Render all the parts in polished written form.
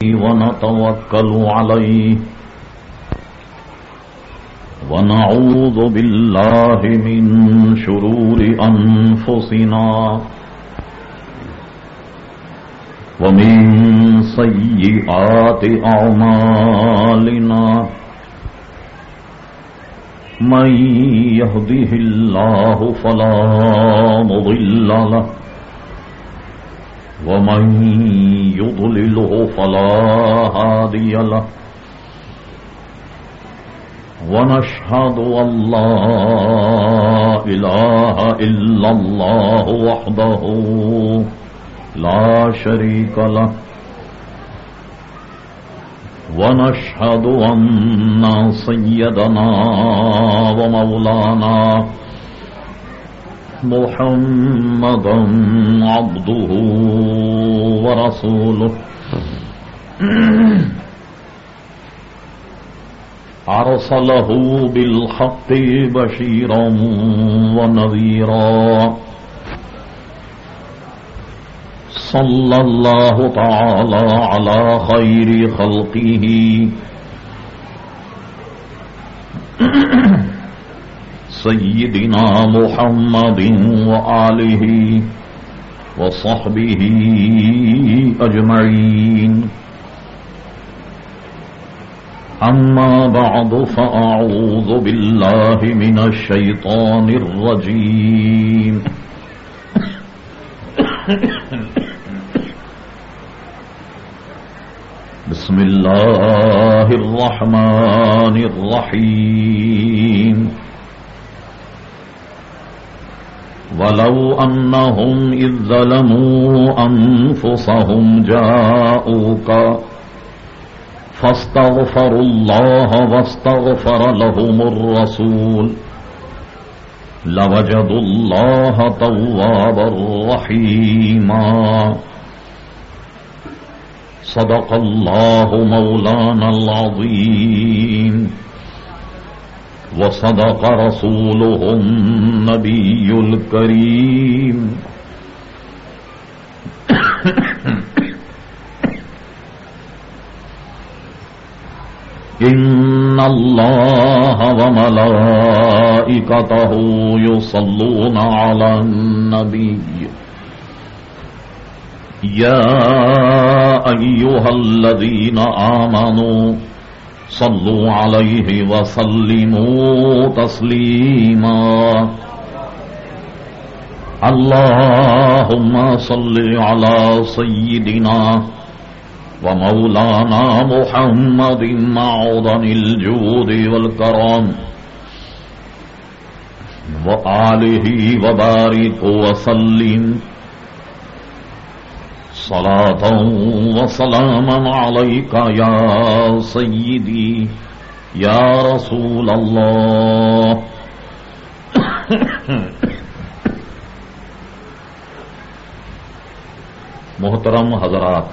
ونتوكل عليه ونعوذ بالله من شرور أنفسنا ومن سيئات أعمالنا من يهده الله فلا مضل له ومن يضلله فلا هادي له ونشهد أن لا إله إلا الله وحده لا شريك له ونشهد أن سيدنا ومولانا محمدا عبده ورسوله أرسله بالحق بشيرا ونذيرا صلى الله تعالى على خير خلقه سيدنا محمد وآله وصحبه أجمعين أما بعد فأعوذ بالله من الشيطان الرجيم بسم الله الرحمن الرحيم ولو أنهم إذ ظلموا أنفسهم جاءوك فاستغفروا الله واستغفر لهم الرسول لوجدوا الله توابا رحيما صدق الله مولانا العظيم وصدق رسوله النبي الكريم إن الله وملائكته يصلون على النبي يا أيها الذين آمنوا صلوا عليه وسلموا تسليما اللهم صل على سيدنا ومولانا محمد معدن الجود والكرم وآله وبارك وسلم صلاة وسلاما عليك يا سيدي يا رسول الله محترم حضرات،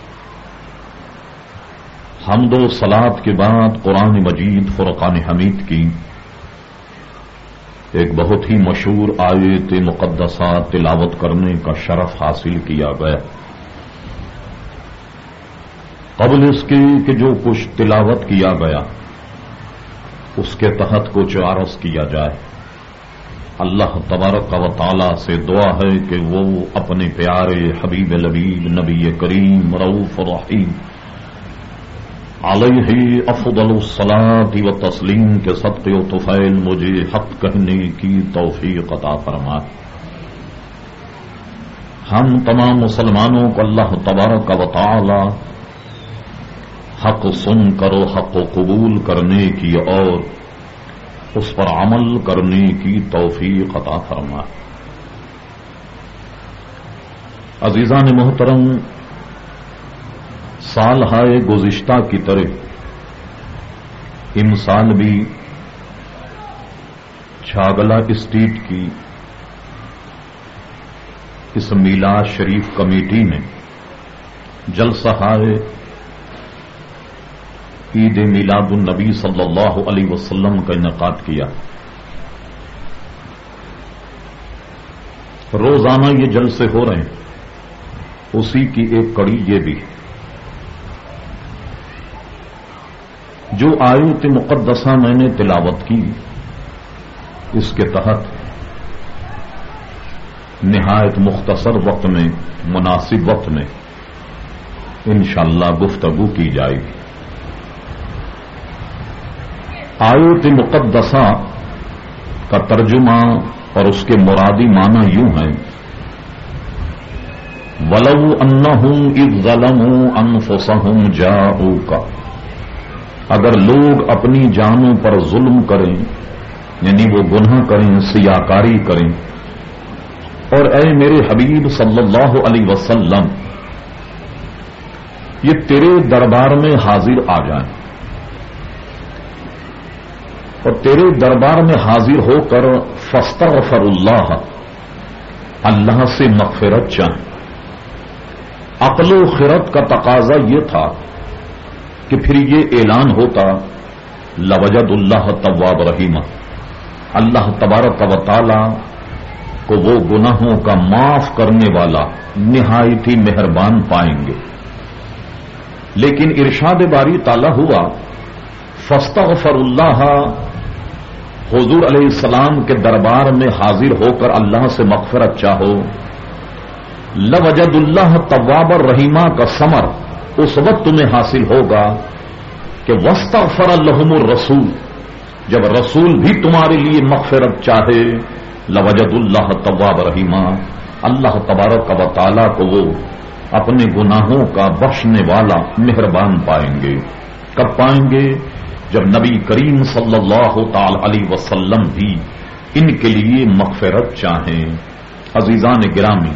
حمد و صلات کے بعد قرآن مجید فرقان حمید کی ایک بہت ہی مشہور آیت مقدسہ تلاوت کرنے کا شرف حاصل کیا گیا۔ قبل اس کے کہ جو کچھ تلاوت کیا گیا اس کے تحت کچھ عرض کیا جائے۔ اللہ تبارک و تعالی سے دعا ہے کہ وہ اپنے پیارے حبیب لبیب نبی کریم رؤوف رحیم علیہ افضل الصلاۃ و تسلیم کے صدقے و طفیل مجھے حق کہنے کی توفیق عطا فرمائے۔ ہم تمام مسلمانوں کو اللہ تبارک و تعالی حق سن کر و حق و قبول کرنے کی اور اس پر عمل کرنے کی توفیق عطا فرمائے۔ عزیزان محترم، سال ہائے گزشتہ کی طرح ان سال بھی چھاگلا اسٹریٹ کی اس میلاد شریف کمیٹی نے جلسہ عید میلاد النبی صلی اللہ علیہ وسلم کا انعقاد کیا۔ روزانہ یہ جلسے ہو رہے ہیں، اسی کی ایک کڑی یہ بھی جو آیت مقدسہ میں نے تلاوت کی اس کے تحت نہایت مختصر وقت میں مناسب وقت میں انشاءاللہ گفتگو کی جائے گی۔ آیت مقدسہ کا ترجمہ اور اس کے مرادی معنی یوں ہے، وَلَوْ أَنَّهُمْ إِذْ ظَلَمُوا أَنفُسَهُمْ جَاءُوكَ، اگر لوگ اپنی جانوں پر ظلم کریں یعنی وہ گناہ کریں، سیاکاری کریں، اور اے میرے حبیب صلی اللہ علیہ وسلم یہ تیرے دربار میں حاضر آ جائیں اور تیرے دربار میں حاضر ہو کر فاستغفر اللہ، اللہ سے مغفرت چاہیں۔ عقل و خرد کا تقاضا یہ تھا کہ پھر یہ اعلان ہوتا لوجد اللہ تواب رحیمہ، اللہ تبارک و تعالی کو وہ گناہوں کا معاف کرنے والا نہایت ہی مہربان پائیں گے، لیکن ارشاد باری تعالی ہوا فاستغفر اللہ، حضور علیہ السلام کے دربار میں حاضر ہو کر اللہ سے مغفرت چاہو، لوجد اللہ تواب الرحیمہ کا ثمر اس وقت تمہیں حاصل ہوگا کہ واستغفر لہم الرسول، جب رسول بھی تمہارے لیے مغفرت چاہے، لوجد اللہ تواب رحیمہ، اللہ تبارک و تعالی کو وہ اپنے گناہوں کا بخشنے والا مہربان پائیں گے۔ کب پائیں گے؟ جب نبی کریم صلی اللہ تعالی علیہ وسلم بھی ان کے لیے مغفرت چاہیں۔ عزیزان گرامی،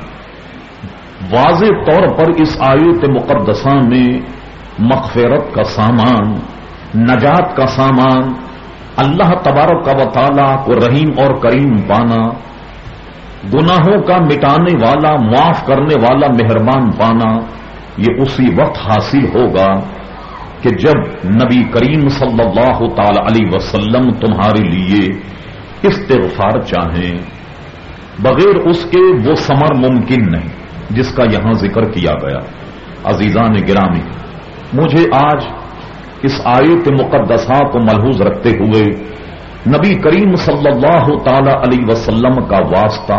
واضح طور پر اس آیت مقدسہ میں مغفرت کا سامان، نجات کا سامان، اللہ تبارک و تعالی کو رحیم اور کریم پانا، گناہوں کا مٹانے والا، معاف کرنے والا مہربان پانا، یہ اسی وقت حاصل ہوگا کہ جب نبی کریم صلی اللہ تعالی علیہ وسلم تمہارے لیے استغفار چاہیں۔ بغیر اس کے وہ ثمر ممکن نہیں جس کا یہاں ذکر کیا گیا۔ عزیزان گرامی، مجھے آج اس آیت مقدسہ کو ملحوظ رکھتے ہوئے نبی کریم صلی اللہ تعالی علیہ وسلم کا واسطہ،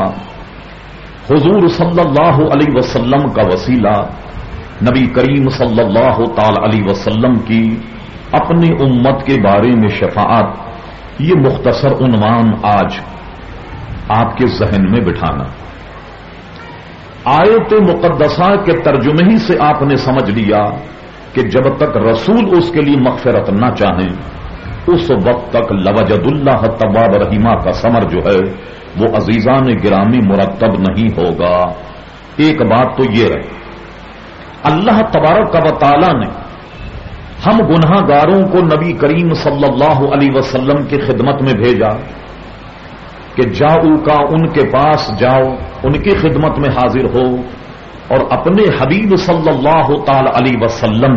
حضور صلی اللہ علیہ وسلم کا وسیلہ، نبی کریم صلی اللہ تعالی علیہ وسلم کی اپنی امت کے بارے میں شفاعت، یہ مختصر عنوان آج آپ کے ذہن میں بٹھانا۔ آیت مقدسہ کے ترجمے ہی سے آپ نے سمجھ لیا کہ جب تک رسول اس کے لیے مغفرت نہ چاہیں اس وقت تک لوجد اللہ تواب رحیمہ کا ثمر جو ہے وہ عزیزان گرامی مرتب نہیں ہوگا۔ ایک بات تو یہ رہے، اللہ تبارک و تعالی نے ہم گناہ گاروں کو نبی کریم صلی اللہ علیہ وسلم کی خدمت میں بھیجا کہ جاؤ کا ان کے پاس جاؤ، ان کی خدمت میں حاضر ہو اور اپنے حبیب صلی اللہ تعالی علیہ وسلم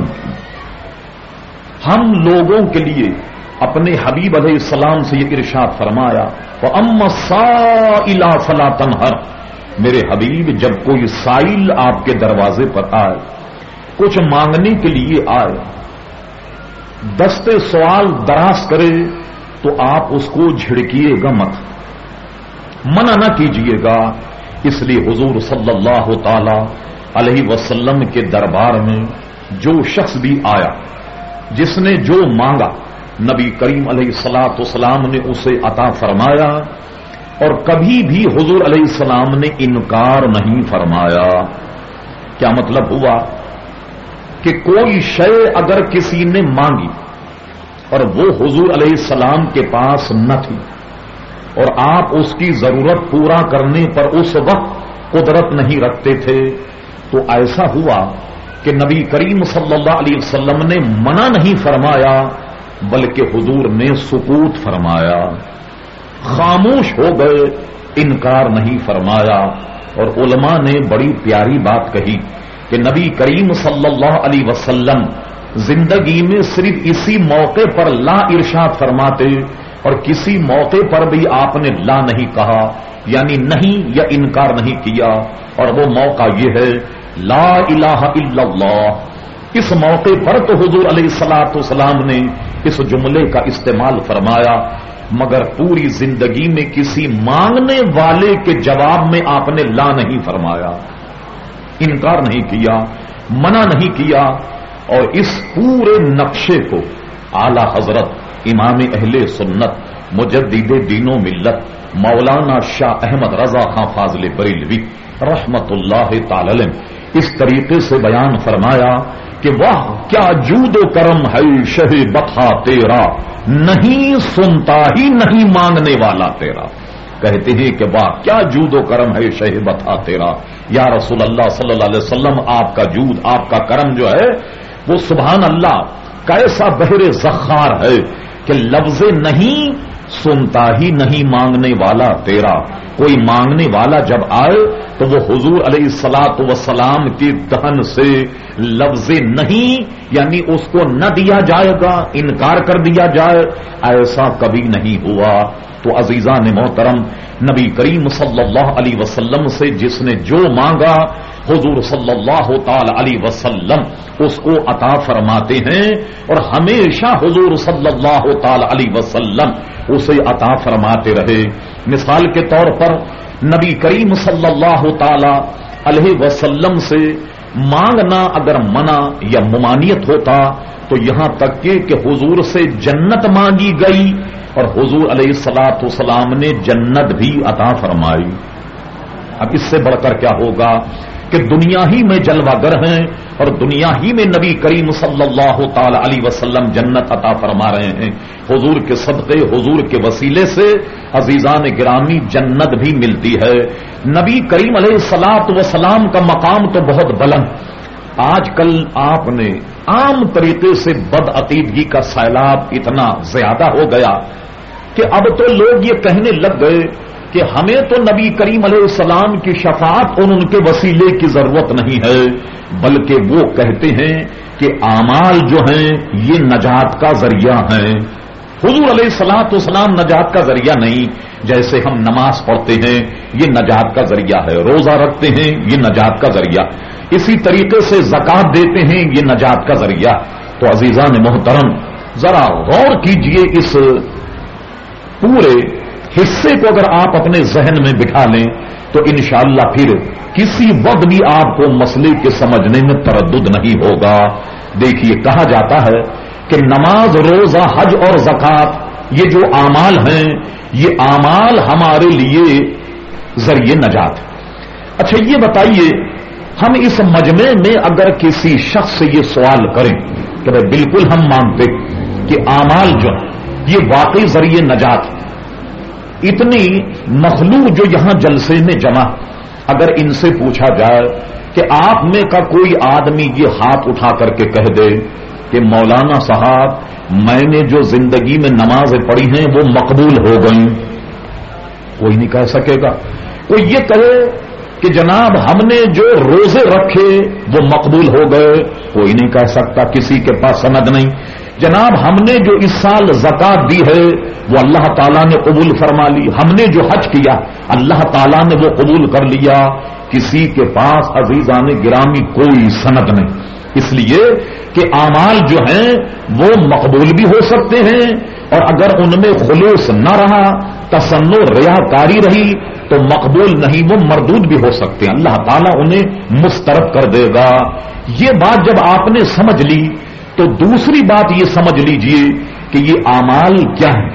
ہم لوگوں کے لیے اپنے حبیب علیہ السلام سے یہ ارشاد فرمایا وَأَمَّا السَّائِلَ فَلَا تَنْهَرْ، میرے حبیب جب کوئی سائل آپ کے دروازے پر آئے، کچھ مانگنے کے لیے آئے، دستے سوال دراز کرے تو آپ اس کو جھڑکیے گا مت، منع نہ کیجیے گا۔ اس لیے حضور صلی اللہ تعالی علیہ وسلم کے دربار میں جو شخص بھی آیا، جس نے جو مانگا، نبی کریم علیہ الصلوۃ والسلام نے اسے عطا فرمایا اور کبھی بھی حضور علیہ السلام نے انکار نہیں فرمایا۔ کیا مطلب ہوا کہ کوئی شے اگر کسی نے مانگی اور وہ حضور علیہ السلام کے پاس نہ تھی اور آپ اس کی ضرورت پورا کرنے پر اس وقت قدرت نہیں رکھتے تھے، تو ایسا ہوا کہ نبی کریم صلی اللہ علیہ وسلم نے منع نہیں فرمایا بلکہ حضور نے سکوت فرمایا، خاموش ہو گئے، انکار نہیں فرمایا۔ اور علماء نے بڑی پیاری بات کہی کہ نبی کریم صلی اللہ علیہ وسلم زندگی میں صرف اسی موقع پر لا ارشاد فرماتے اور کسی موقع پر بھی آپ نے لا نہیں کہا، یعنی نہیں یا انکار نہیں کیا، اور وہ موقع یہ ہے لا الہ الا اللہ۔ اس موقع پر تو حضور علیہ الصلوۃ والسلام نے اس جملے کا استعمال فرمایا، مگر پوری زندگی میں کسی مانگنے والے کے جواب میں آپ نے لا نہیں فرمایا، انکار نہیں کیا، منع نہیں کیا۔ اور اس پورے نقشے کو اعلی حضرت امام اہل سنت مجدد دین و ملت مولانا شاہ احمد رضا خان فاضل بریلوی رحمت اللہ تعالی علیہ اس طریقے سے بیان فرمایا کہ واہ کیا جود و کرم ہے شہ بطحا تیرا، نہیں سنتا ہی نہیں مانگنے والا تیرا۔ کہتے ہیں کہ واہ کیا جود و کرم ہے شہ بطحا تیرا، یا رسول اللہ صلی اللہ علیہ وسلم آپ کا جود، آپ کا کرم جو ہے وہ سبحان اللہ کیسا بحر زخار ہے کہ لفظ نہیں سنتا ہی نہیں مانگنے والا تیرا۔ کوئی مانگنے والا جب آئے تو وہ حضور علیہ الصلاۃ والسلام کے دہن سے لفظ نہیں یعنی اس کو نہ دیا جائے گا، انکار کر دیا جائے، ایسا کبھی نہیں ہوا۔ تو عزیزان محترم، نبی کریم صلی اللہ علیہ وسلم سے جس نے جو مانگا حضور صلی اللہ تعالی علیہ وسلم اس کو عطا فرماتے ہیں، اور ہمیشہ حضور صلی اللہ تعالی علیہ وسلم اسے عطا فرماتے رہے۔ مثال کے طور پر نبی کریم صلی اللہ تعالی علیہ وسلم سے مانگنا اگر منع یا ممانعت ہوتا تو یہاں تک کہ حضور سے جنت مانگی گئی اور حضور علیہ الصلاۃ والسلام نے جنت بھی عطا فرمائی۔ اب اس سے بڑھ کر کیا ہوگا کہ دنیا ہی میں جلوہ گر ہیں اور دنیا ہی میں نبی کریم صلی اللہ تعالی علیہ وسلم جنت عطا فرما رہے ہیں۔ حضور کے صدقے، حضور کے وسیلے سے عزیزان گرامی جنت بھی ملتی ہے۔ نبی کریم علیہ الصلاۃ والسلام کا مقام تو بہت بلند۔ آج کل آپ نے عام طریقے سے بدعقیدگی کا سیلاب اتنا زیادہ ہو گیا کہ اب تو لوگ یہ کہنے لگ گئے کہ ہمیں تو نبی کریم علیہ السلام کی شفاعت اور ان کے وسیلے کی ضرورت نہیں ہے، بلکہ وہ کہتے ہیں کہ اعمال جو ہیں یہ نجات کا ذریعہ ہیں۔ حضور علیہ الصلاۃ والسلام نجات کا ذریعہ نہیں، جیسے ہم نماز پڑھتے ہیں یہ نجات کا ذریعہ ہے، روزہ رکھتے ہیں یہ نجات کا ذریعہ، اسی طریقے سے زکوٰۃ دیتے ہیں یہ نجات کا ذریعہ۔ تو عزیزان محترم ذرا غور کیجئے، اس پورے حصے کو اگر آپ اپنے ذہن میں بٹھا لیں تو انشاءاللہ پھر کسی وقت بھی آپ کو مسئلے کے سمجھنے میں تردد نہیں ہوگا۔ دیکھیے کہا جاتا ہے کہ نماز، روزہ، حج اور زکوٰۃ یہ جو اعمال ہیں یہ اعمال ہمارے لیے ذریعہ نجات ہے۔ اچھا یہ بتائیے، ہم اس مجمع میں اگر کسی شخص سے یہ سوال کریں کہ بھائی بالکل ہم مانتے کہ اعمال جو یہ واقعی ذریعہ نجات ہے، اتنی مخلوق جو یہاں جلسے میں جمع، اگر ان سے پوچھا جائے کہ آپ میں کا کوئی آدمی یہ ہاتھ اٹھا کر کے کہہ دے کہ مولانا صاحب میں نے جو زندگی میں نمازیں پڑھی ہیں وہ مقبول ہو گئیں، کوئی نہیں کہہ سکے گا۔ کوئی یہ کہے کہ جناب ہم نے جو روزے رکھے وہ مقبول ہو گئے، کوئی نہیں کہہ سکتا، کسی کے پاس سند نہیں۔ جناب ہم نے جو اس سال زکوٰۃ دی ہے وہ اللہ تعالیٰ نے قبول فرما لی، ہم نے جو حج کیا اللہ تعالیٰ نے وہ قبول کر لیا، کسی کے پاس عزیزان گرامی کوئی سند نہیں۔ اس لیے کہ اعمال جو ہیں وہ مقبول بھی ہو سکتے ہیں، اور اگر ان میں خلوص نہ رہا، تصنع، ریاکاری رہی تو مقبول نہیں، وہ مردود بھی ہو سکتے ہیں، اللہ تعالیٰ انہیں مسترد کر دے گا۔ یہ بات جب آپ نے سمجھ لی تو دوسری بات یہ سمجھ لیجئے کہ یہ اعمال کیا ہیں۔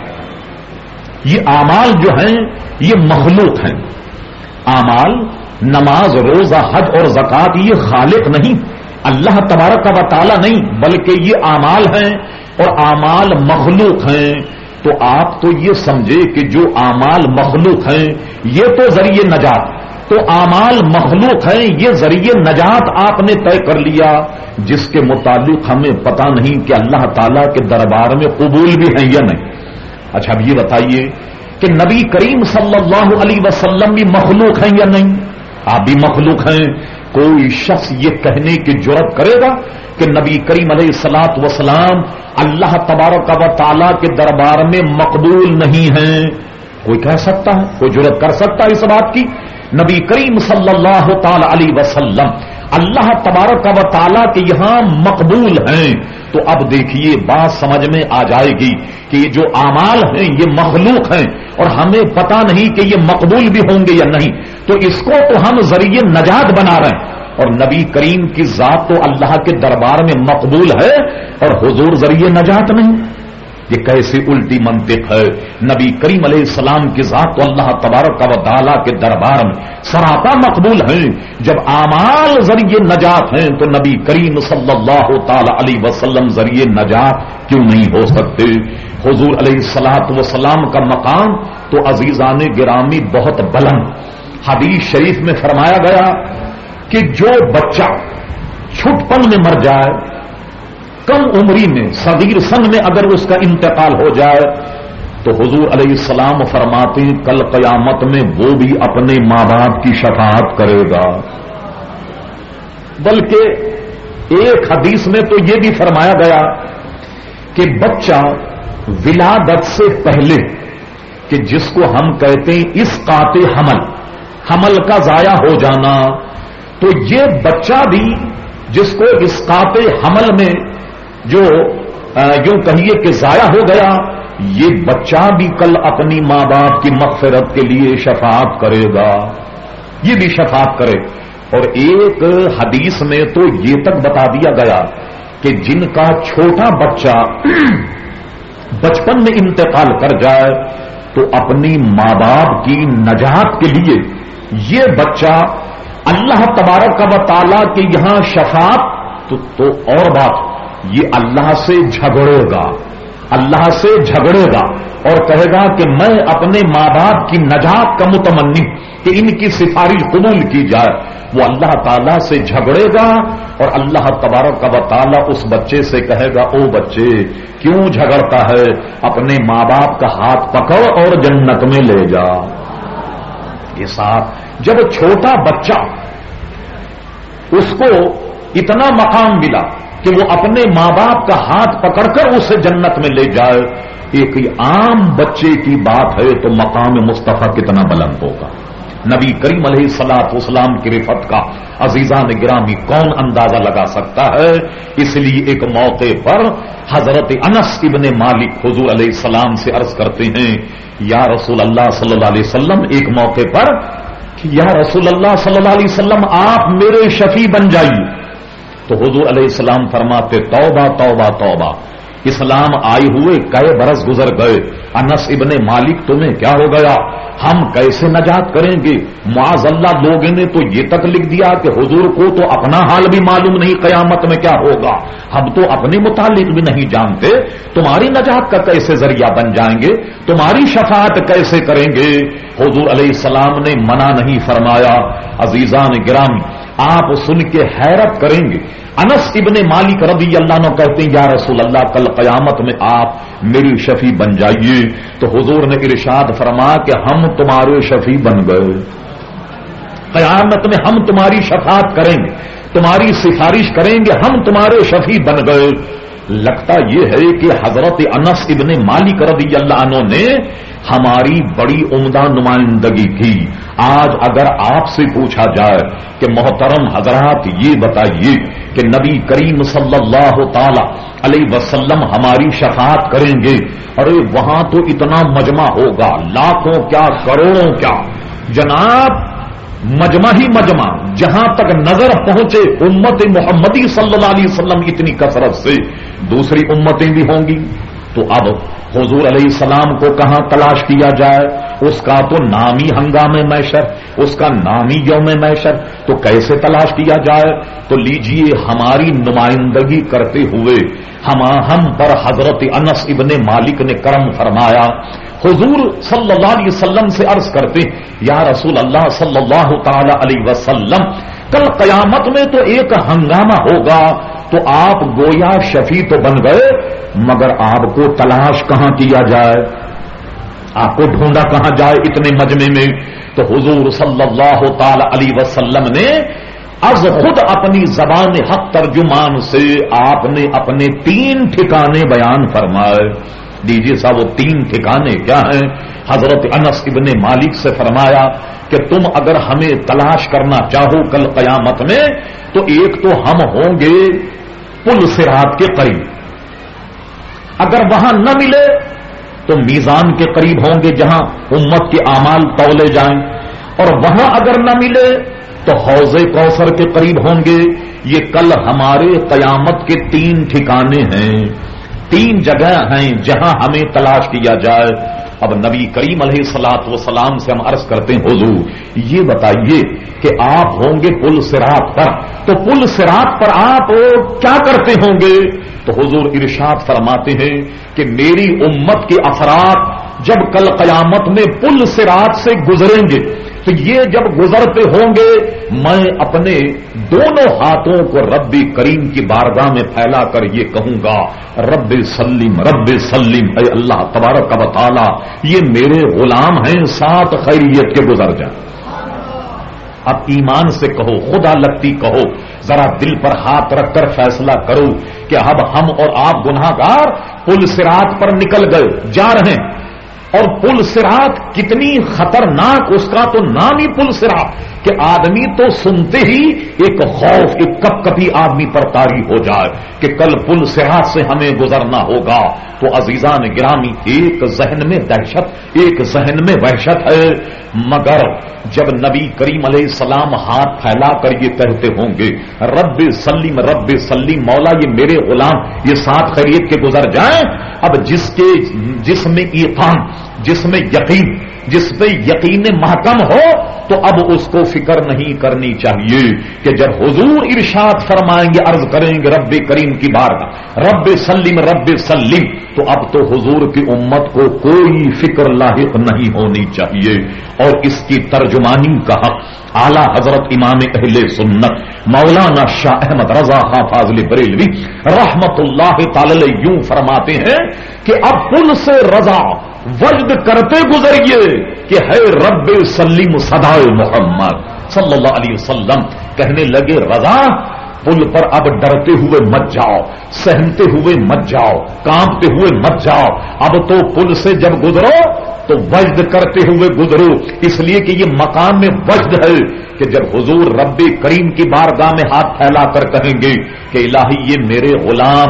یہ اعمال جو ہیں یہ مخلوق ہیں۔ اعمال، نماز، روزہ، حج اور زکوٰۃ یہ خالق نہیں، اللہ تبارک و تعالی نہیں، بلکہ یہ اعمال ہیں اور اعمال مخلوق ہیں۔ تو آپ تو یہ سمجھے کہ جو اعمال مخلوق ہیں یہ تو ذریعہ نجات، تو اعمال مخلوق ہیں یہ ذریعہ نجات آپ نے طے کر لیا، جس کے متعلق ہمیں پتہ نہیں کہ اللہ تعالیٰ کے دربار میں قبول بھی ہیں یا نہیں۔ اچھا اب یہ بتائیے کہ نبی کریم صلی اللہ علیہ وسلم بھی مخلوق ہیں یا نہیں؟ آپ بھی مخلوق ہیں۔ کوئی شخص یہ کہنے کی جرأت کرے گا کہ نبی کریم علیہ الصلاۃ والسلام اللہ تبارک و تعالیٰ کے دربار میں مقبول نہیں ہیں؟ کوئی کہہ سکتا ہے؟ کوئی جرأت کر سکتا ہے اس بات کی؟ نبی کریم صلی اللہ تعالی علیہ وسلم اللہ تبارک و تعالی کے یہاں مقبول ہیں، تو اب دیکھیے بات سمجھ میں آ جائے گی کہ یہ جو اعمال ہیں یہ مخلوق ہیں اور ہمیں پتہ نہیں کہ یہ مقبول بھی ہوں گے یا نہیں، تو اس کو تو ہم ذریعے نجات بنا رہے ہیں، اور نبی کریم کی ذات تو اللہ کے دربار میں مقبول ہے اور حضور ذریعے نجات نہیں۔ یہ کیسے الٹی منطق ہے؟ نبی کریم علیہ السلام کی ذات تو اللہ تبارک و تعالی کے دربار میں سراپا مقبول ہیں، جب اعمال ذریعے نجات ہیں تو نبی کریم صلی اللہ تعالی علیہ وسلم ذریعے نجات کیوں نہیں ہو سکتے؟ حضور علیہ الصلوۃ والسلام کا مقام تو عزیزان گرامی بہت بلند، حدیث شریف میں فرمایا گیا کہ جو بچہ چھٹپن میں مر جائے، کم عمری میں صغیر سن میں اگر اس کا انتقال ہو جائے، تو حضور علیہ السلام فرماتے ہیں کل قیامت میں وہ بھی اپنے ماں باپ کی شفاعت کرے گا۔ بلکہ ایک حدیث میں تو یہ بھی فرمایا گیا کہ بچہ ولادت سے پہلے، کہ جس کو ہم کہتے ہیں اسقاط حمل کا ضائع ہو جانا، تو یہ بچہ بھی جس کو اسقاط حمل میں جو یوں کہیے کہ ضائع ہو گیا، یہ بچہ بھی کل اپنی ماں باپ کی مغفرت کے لیے شفاعت کرے گا، یہ بھی شفاعت کرے۔ اور ایک حدیث میں تو یہ تک بتا دیا گیا کہ جن کا چھوٹا بچہ بچپن میں انتقال کر جائے تو اپنی ماں باپ کی نجات کے لیے یہ بچہ اللہ تبارک و تعالی کے یہاں شفاعت تو اور بات، یہ اللہ سے جھگڑے گا، اللہ سے جھگڑے گا اور کہے گا کہ میں اپنے ماں باپ کی نجات کا متمنی کہ ان کی سفارش قبول کی جائے، وہ اللہ تعالیٰ سے جھگڑے گا اور اللہ تبارک و تعالیٰ اس بچے سے کہے گا او بچے کیوں جھگڑتا ہے، اپنے ماں باپ کا ہاتھ پکڑ اور جنت میں لے جا۔ یہ ساتھ جب چھوٹا بچہ اس کو اتنا مقام ملا کہ وہ اپنے ماں باپ کا ہاتھ پکڑ کر اسے جنت میں لے جائے، ایک عام بچے کی بات ہے تو مقام مصطفیٰ کتنا بلند ہوگا۔ نبی کریم علیہ الصلوۃ والسلام کی رفعت کا عزیزان گرامی کون اندازہ لگا سکتا ہے؟ اس لیے ایک موقع پر حضرت انس ابن مالک حضور علیہ السلام سے عرض کرتے ہیں یا رسول اللہ صلی اللہ علیہ وسلم، ایک موقع پر کہ یا رسول اللہ صلی اللہ علیہ وسلم آپ میرے شفیع بن جائیے، تو حضور علیہ السلام فرماتے توبہ توبہ توبہ، اسلام آئے ہوئے کئی برس گزر گئے، انس ابن مالک تمہیں کیا ہو گیا، ہم کیسے نجات کریں گے؟ معاذ اللہ لوگوں نے تو یہ تک لکھ دیا کہ حضور کو تو اپنا حال بھی معلوم نہیں قیامت میں کیا ہوگا، ہم تو اپنے متعلق بھی نہیں جانتے، تمہاری نجات کا کیسے ذریعہ بن جائیں گے، تمہاری شفاعت کیسے کریں گے؟ حضور علیہ السلام نے منع نہیں فرمایا۔ عزیزان گرامی آپ سن کے حیرت کریں گے، انس ابن مالک رضی اللہ عنہ کہتے ہیں یا رسول اللہ کل قیامت میں آپ میری شفیع بن جائیے، تو حضور نے ارشاد فرمایا کہ ہم تمہارے شفیع بن گئے، قیامت میں ہم تمہاری شفاعت کریں گے، تمہاری سفارش کریں گے، ہم تمہارے شفیع بن گئے۔ لگتا یہ ہے کہ حضرت انس ابن مالک رضی اللہ عنہ نے ہماری بڑی عمدہ نمائندگی کی۔ آج اگر آپ سے پوچھا جائے کہ محترم حضرات یہ بتائیے کہ نبی کریم صلی اللہ تعالی علیہ وسلم ہماری شفاعت کریں گے، ارے وہاں تو اتنا مجمع ہوگا، لاکھوں کیا کروڑوں کیا جناب، مجمع ہی مجمع، جہاں تک نظر پہنچے امت محمدی صلی اللہ علیہ وسلم اتنی کثرت سے دوسری امتیں بھی ہوں گی، تو اب حضور علیہ السلام کو کہاں تلاش کیا جائے؟ اس کا تو نامی ہنگام محشر، اس کا نامی یوم محشر، تو کیسے تلاش کیا جائے؟ تو لیجئے ہماری نمائندگی کرتے ہوئے ہم پر حضرت انس ابن مالک نے کرم فرمایا، حضور صلی اللہ علیہ وسلم سے عرض کرتے یا رسول اللہ صلی اللہ تعالی علیہ وسلم کل قیامت میں تو ایک ہنگامہ ہوگا، تو آپ گویا شفیع تو بن گئے مگر آپ کو تلاش کہاں کیا جائے، آپ کو ڈھونڈا کہاں جائے اتنے مجمع میں؟ تو حضور صلی اللہ تعالی علیہ وسلم نے از خود اپنی زبان حق ترجمان سے آپ نے اپنے 3 ٹھکانے بیان فرمائے۔ دیجیے صاحب وہ 3 ٹھکانے کیا ہیں؟ حضرت انس ابن مالک سے فرمایا کہ کہ تم اگر ہمیں تلاش کرنا چاہو کل قیامت میں تو ایک تو ہم ہوں گے پل صراط کے قریب، اگر وہاں نہ ملے تو میزان کے قریب ہوں گے جہاں امت کے اعمال تولے جائیں، اور وہاں اگر نہ ملے تو حوض کوثر کے قریب ہوں گے۔ یہ کل ہمارے قیامت کے 3 ٹھکانے ہیں، 3 جگہ ہیں جہاں ہمیں تلاش کیا جائے۔ اب نبی کریم علیہ الصلوۃ والسلام سے ہم عرض کرتے ہیں حضور یہ بتائیے کہ آپ ہوں گے پل صراط پر، تو پل صراط پر آپ کیا کرتے ہوں گے؟ تو حضور ارشاد فرماتے ہیں کہ میری امت کے افراد جب کل قیامت میں پل صراط سے گزریں گے تو یہ جب گزرتے ہوں گے میں اپنے دونوں ہاتھوں کو رب کریم کی بارگاہ میں پھیلا کر یہ کہوں گا رب سلم رب سلم، اے اللہ تبارک و تعالی یہ میرے غلام ہیں، 7 خیریت کے گزر جائیں۔ اب ایمان سے کہو، خدا لگتی کہو، ذرا دل پر ہاتھ رکھ کر فیصلہ کرو کہ اب ہم اور آپ گناہگار پل صراط پر نکل گئے، جا رہے ہیں، اور پل صراط کتنی خطرناک، اس کا تو نام ہی پل صراط کہ آدمی تو سنتے ہی ایک خوف، ایک کپ کپی آدمی پر طاری ہو جائے کہ کل پل صراط سے ہمیں گزرنا ہوگا۔ تو عزیزان گرامی ایک ذہن میں دہشت، ایک ذہن میں وحشت ہے، مگر جب نبی کریم علیہ السلام ہاتھ پھیلا کر یہ کہتے ہوں گے رب سلیم رب سلیم، مولا یہ میرے غلام یہ 7 خیریت کے گزر جائیں، اب جس میں ایقان، جس میں یقین، جس پہ یقین محکم ہو تو اب اس کو فکر نہیں کرنی چاہیے کہ جب حضور ارشاد فرمائیں گے، عرض کریں گے رب کریم کی بارگاہ رب سلیم رب سلیم، تو اب تو حضور کی امت کو کوئی فکر لاحق نہیں ہونی چاہیے۔ اور اس کی ترجمانی کا حق اعلی حضرت امام اہل سنت مولانا شاہ احمد رضا خان فاضل بریلوی رحمت اللہ تعالی یوں فرماتے ہیں کہ اب پل سے رضا وجد کرتے گزریے کہ ہے رب سلیم صدائے محمد صلی اللہ علیہ وسلم، کہنے لگے رضا پل پر اب ڈرتے ہوئے مت جاؤ، سہمتے ہوئے مت جاؤ، کانپتے ہوئے مت جاؤ، اب تو پل سے جب گزرو تو وجد کرتے ہوئے گزرو، اس لیے کہ یہ مقام میں وجد ہے کہ جب حضور رب کریم کی بارگاہ میں ہاتھ پھیلا کر کہیں گے کہ الہی یہ میرے غلام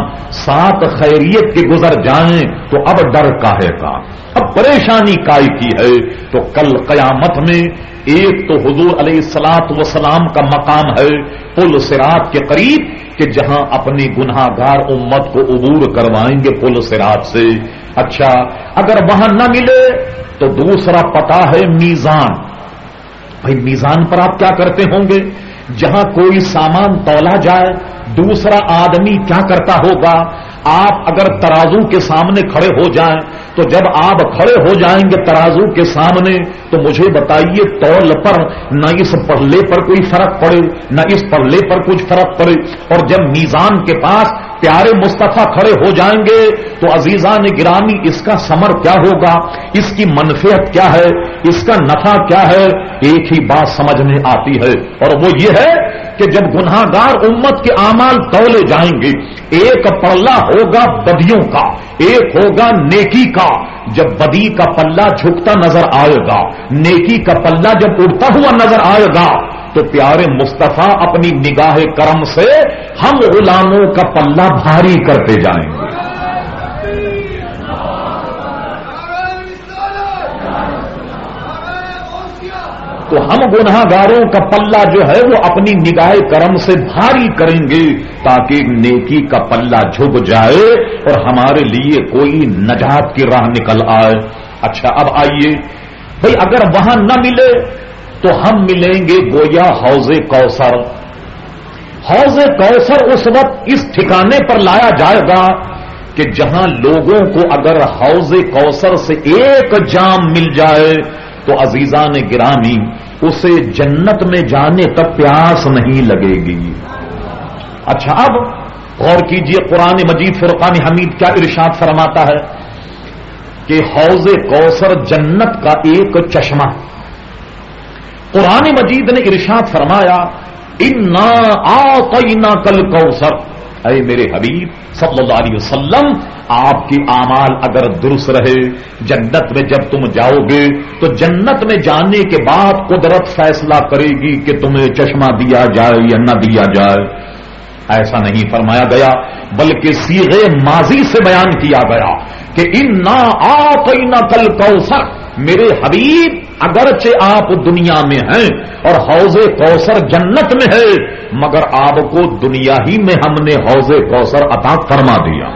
7 خیریت کے گزر جائیں تو اب ڈر کاہے کا، اب پریشانی کائی کی ہے؟ تو کل قیامت میں ایک تو حضور علیہ الصلوۃ والسلام کا مقام ہے پل صراط کے قریب کہ جہاں اپنی گناہگار امت کو عبور کروائیں گے پل صراط سے۔ اچھا اگر وہاں نہ ملے تو دوسرا پتہ ہے میزان۔ بھائی میزان پر آپ کیا کرتے ہوں گے؟ جہاں کوئی سامان تولا جائے دوسرا آدمی کیا کرتا ہوگا؟ آپ اگر ترازو کے سامنے کھڑے ہو جائیں تو جب آپ کھڑے ہو جائیں گے ترازو کے سامنے تو مجھے بتائیے تول پر نہ اس پلے پر کوئی فرق پڑے نہ اس پلے پر کچھ فرق پڑے، اور جب میزان کے پاس پیارے مصطفیٰ کھڑے ہو جائیں گے تو عزیزان گرامی اس کا ثمر کیا ہوگا، اس کی منفعت کیا ہے، اس کا نفع کیا ہے؟ ایک ہی بات سمجھ میں آتی ہے اور وہ یہ ہے کہ جب گناہگار امت کے اعمال تولے جائیں گے ایک پلہ ہوگا بدیوں کا، ایک ہوگا نیکی کا، جب بدی کا پلہ جھکتا نظر آئے گا، نیکی کا پلہ جب اڑتا ہوا نظر آئے گا تو پیارے مصطفیٰ اپنی نگاہ کرم سے ہم غلاموں کا پلہ بھاری کرتے جائیں گے۔ تو ہم گناہگاروں کا پلہ جو ہے وہ اپنی نگاہ کرم سے بھاری کریں گے تاکہ نیکی کا پلہ جھک جائے اور ہمارے لیے کوئی نجات کی راہ نکل آئے۔ اچھا اب آئیے بھئی اگر وہاں نہ ملے تو ہم ملیں گے گویا حوض کوثر۔ حوض کوثر اس وقت اس ٹھکانے پر لایا جائے گا کہ جہاں لوگوں کو اگر حوض کوثر سے ایک جام مل جائے تو عزیزان گرامی اسے جنت میں جانے تک پیاس نہیں لگے گی۔ اچھا اب غور کیجئے قرآن مجید فرقان حمید کیا ارشاد فرماتا ہے کہ حوض کوثر جنت کا ایک چشمہ۔ قرآن مجید نے ارشاد فرمایا انا اعطیناک الکوثر، اے میرے حبیب صلی اللہ علیہ وسلم، آپ کی اعمال اگر درست رہے، جنت میں جب تم جاؤ گے تو جنت میں جانے کے بعد قدرت فیصلہ کرے گی کہ تمہیں چشمہ دیا جائے یا نہ دیا جائے۔ ایسا نہیں فرمایا گیا، بلکہ صیغے ماضی سے بیان کیا گیا کہ انا اعطیناک الکوثر، میرے حبیب اگرچہ آپ دنیا میں ہیں اور حوض کوثر جنت میں ہے، مگر آپ کو دنیا ہی میں ہم نے حوض کوثر عطا فرما دیا،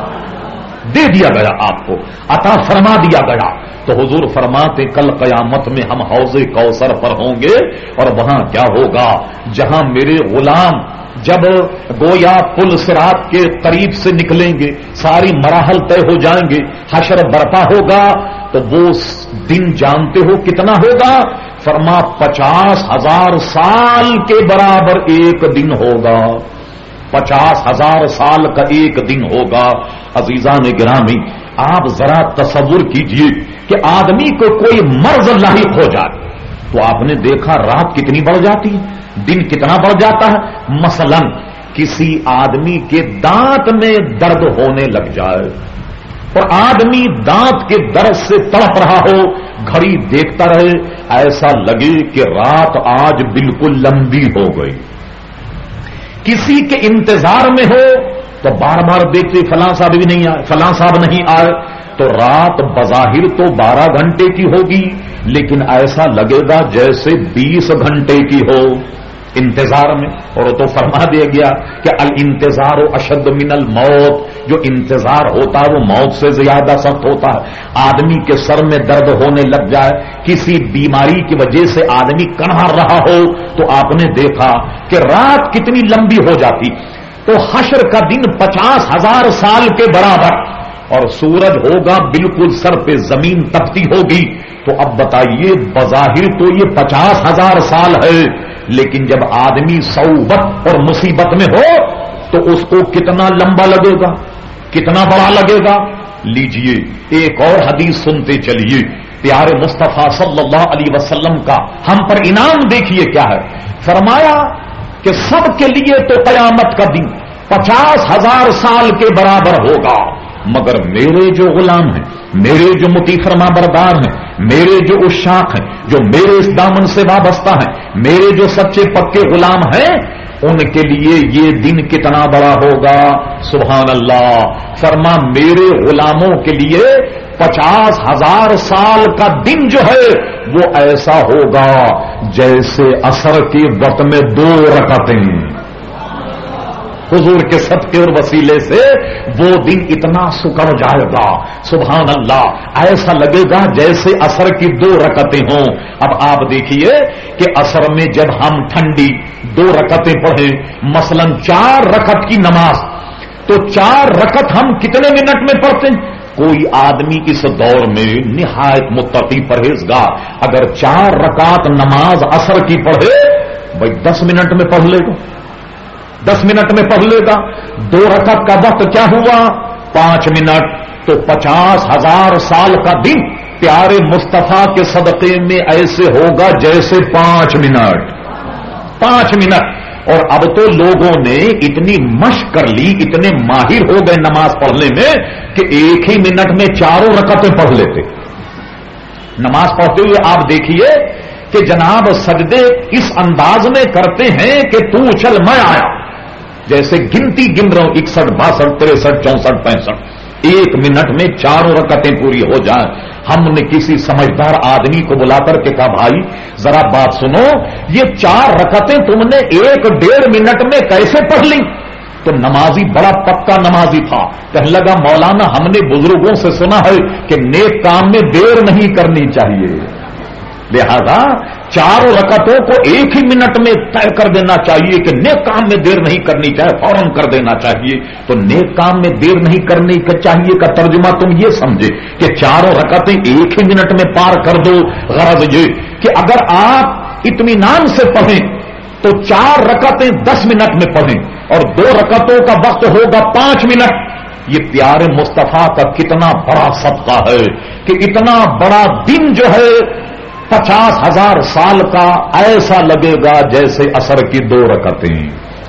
دے دیا گیا، آپ کو عطا فرما دیا گیا۔ تو حضور فرماتے کل قیامت میں ہم حوض کوثر پر ہوں گے، اور وہاں کیا ہوگا؟ جہاں میرے غلام جب گویا پل صراط کے قریب سے نکلیں گے، ساری مراحل طے ہو جائیں گے، حشر برپا ہوگا، تو وہ دن جانتے ہو کتنا ہوگا؟ فرما 50,000 سال کے برابر ایک دن ہوگا، 50,000 سال کا ایک دن ہوگا۔ عزیزان گرامی، آپ ذرا تصور کیجئے کہ آدمی کو کوئی مرض لاحق ہو جائے تو آپ نے دیکھا رات کتنی بڑھ جاتی ہے، دن کتنا بڑھ جاتا ہے۔ مثلا کسی آدمی کے دانت میں درد ہونے لگ جائے اور آدمی دانت کے درد سے تڑپ رہا ہو، گھڑی دیکھتا رہے، ایسا لگے کہ رات آج بالکل لمبی ہو گئی۔ کسی کے انتظار میں ہو تو بار بار دیکھتے فلاں صاحب بھی نہیں آئے، فلاں صاحب نہیں آئے، تو رات بظاہر تو 12 گھنٹے کی ہوگی، لیکن ایسا لگے گا جیسے 20 گھنٹے کی ہو انتظار میں۔ اور تو فرما دیا گیا کہ الانتظار اشد من الموت، جو انتظار ہوتا ہے وہ موت سے زیادہ سخت ہوتا ہے۔ آدمی کے سر میں درد ہونے لگ جائے، کسی بیماری کی وجہ سے آدمی کنہار رہا ہو، تو آپ نے دیکھا کہ رات کتنی لمبی ہو جاتی۔ تو حشر کا دن 50,000 سال کے برابر، اور سورج ہوگا بالکل سر پہ، زمین تپتی ہوگی۔ تو اب بتائیے، بظاہر تو یہ 50,000 سال ہے، لیکن جب آدمی صعوبت اور مصیبت میں ہو تو اس کو کتنا لمبا لگے گا، کتنا بڑا لگے گا۔ لیجئے ایک اور حدیث سنتے چلیے، پیارے مصطفیٰ صلی اللہ علیہ وسلم کا ہم پر انعام دیکھیے کیا ہے۔ فرمایا کہ سب کے لیے تو قیامت کا دن 50,000 سال کے برابر ہوگا، مگر میرے جو غلام ہیں، میرے جو مطیع فرما بردار ہیں، میرے جو عشاق ہیں، جو میرے اس دامن سے وابستہ ہیں، میرے جو سچے پکے غلام ہیں، ان کے لیے یہ دن کتنا بڑا ہوگا۔ سبحان اللہ۔ فرما میرے غلاموں کے لیے 50,000 سال کا دن جو ہے وہ ایسا ہوگا جیسے عصر کے وقت میں 2 رکعتیں۔ حضور کے صدقے اور وسیلے سے وہ دن اتنا سکڑ جائے گا، سبحان اللہ، ایسا لگے گا جیسے عصر کی 2 رکعتیں ہوں۔ اب آپ دیکھیے کہ عصر میں جب ہم ٹھنڈی 2 رکعتیں پڑھیں، مثلا 4 رکعت کی نماز، تو 4 رکعت ہم کتنے منٹ میں پڑھتے ہیں؟ کوئی آدمی اس دور میں نہایت متقی پرہیزگار اگر 4 رکعت نماز عصر کی پڑھے، بھائی 10 منٹ میں پڑھ لے گا، 10 منٹ میں پڑھ لے گا۔ 2 رکعت کا وقت کیا ہوا؟ 5 منٹ۔ تو 50,000 سال کا دن پیارے مصطفیٰ کے صدقے میں ایسے ہوگا جیسے 5 منٹ، 5 منٹ۔ اور اب تو لوگوں نے اتنی مشق کر لی، اتنے ماہر ہو گئے نماز پڑھنے میں کہ ایک ہی منٹ میں 4 رکعتیں پڑھ لیتے۔ نماز پڑھتے ہوئے آپ دیکھیے کہ جناب سجدے اس انداز میں کرتے ہیں کہ تو چل میں آیا، جیسے گنتی گن رہا ہوں 61 62 63 64 65، 1 منٹ میں 4 رکعتیں پوری ہو جائیں۔ ہم نے کسی سمجھدار آدمی کو بلا کر کے کہا بھائی ذرا بات سنو، یہ 4 رکعتیں تم نے 1.5 منٹ میں کیسے پڑھ لی؟ تو نمازی بڑا پکا نمازی تھا، کہنے لگا مولانا ہم نے بزرگوں سے سنا ہے کہ نیک کام میں دیر نہیں کرنی چاہیے، لہذا 4 رکعتوں کو 1 ہی منٹ میں طے کر دینا چاہیے کہ نیک کام میں دیر نہیں کرنی چاہیے، فوراً کر دینا چاہیے۔ تو نیک کام میں دیر نہیں کرنی چاہیے کا ترجمہ تم یہ سمجھے کہ 4 رکعتیں 1 ہی منٹ میں پار کر دو۔ غرض یہ کہ اگر آپ اطمینان سے پڑھیں تو 4 رکعتیں 10 منٹ میں پڑھیں اور 2 رکعتوں کا وقت ہوگا 5 منٹ۔ یہ پیارے مصطفیٰ کا کتنا بڑا صدقہ ہے کہ اتنا بڑا دن جو ہے 50,000 سال کا ایسا لگے گا جیسے عصر کی 2 رکعتیں۔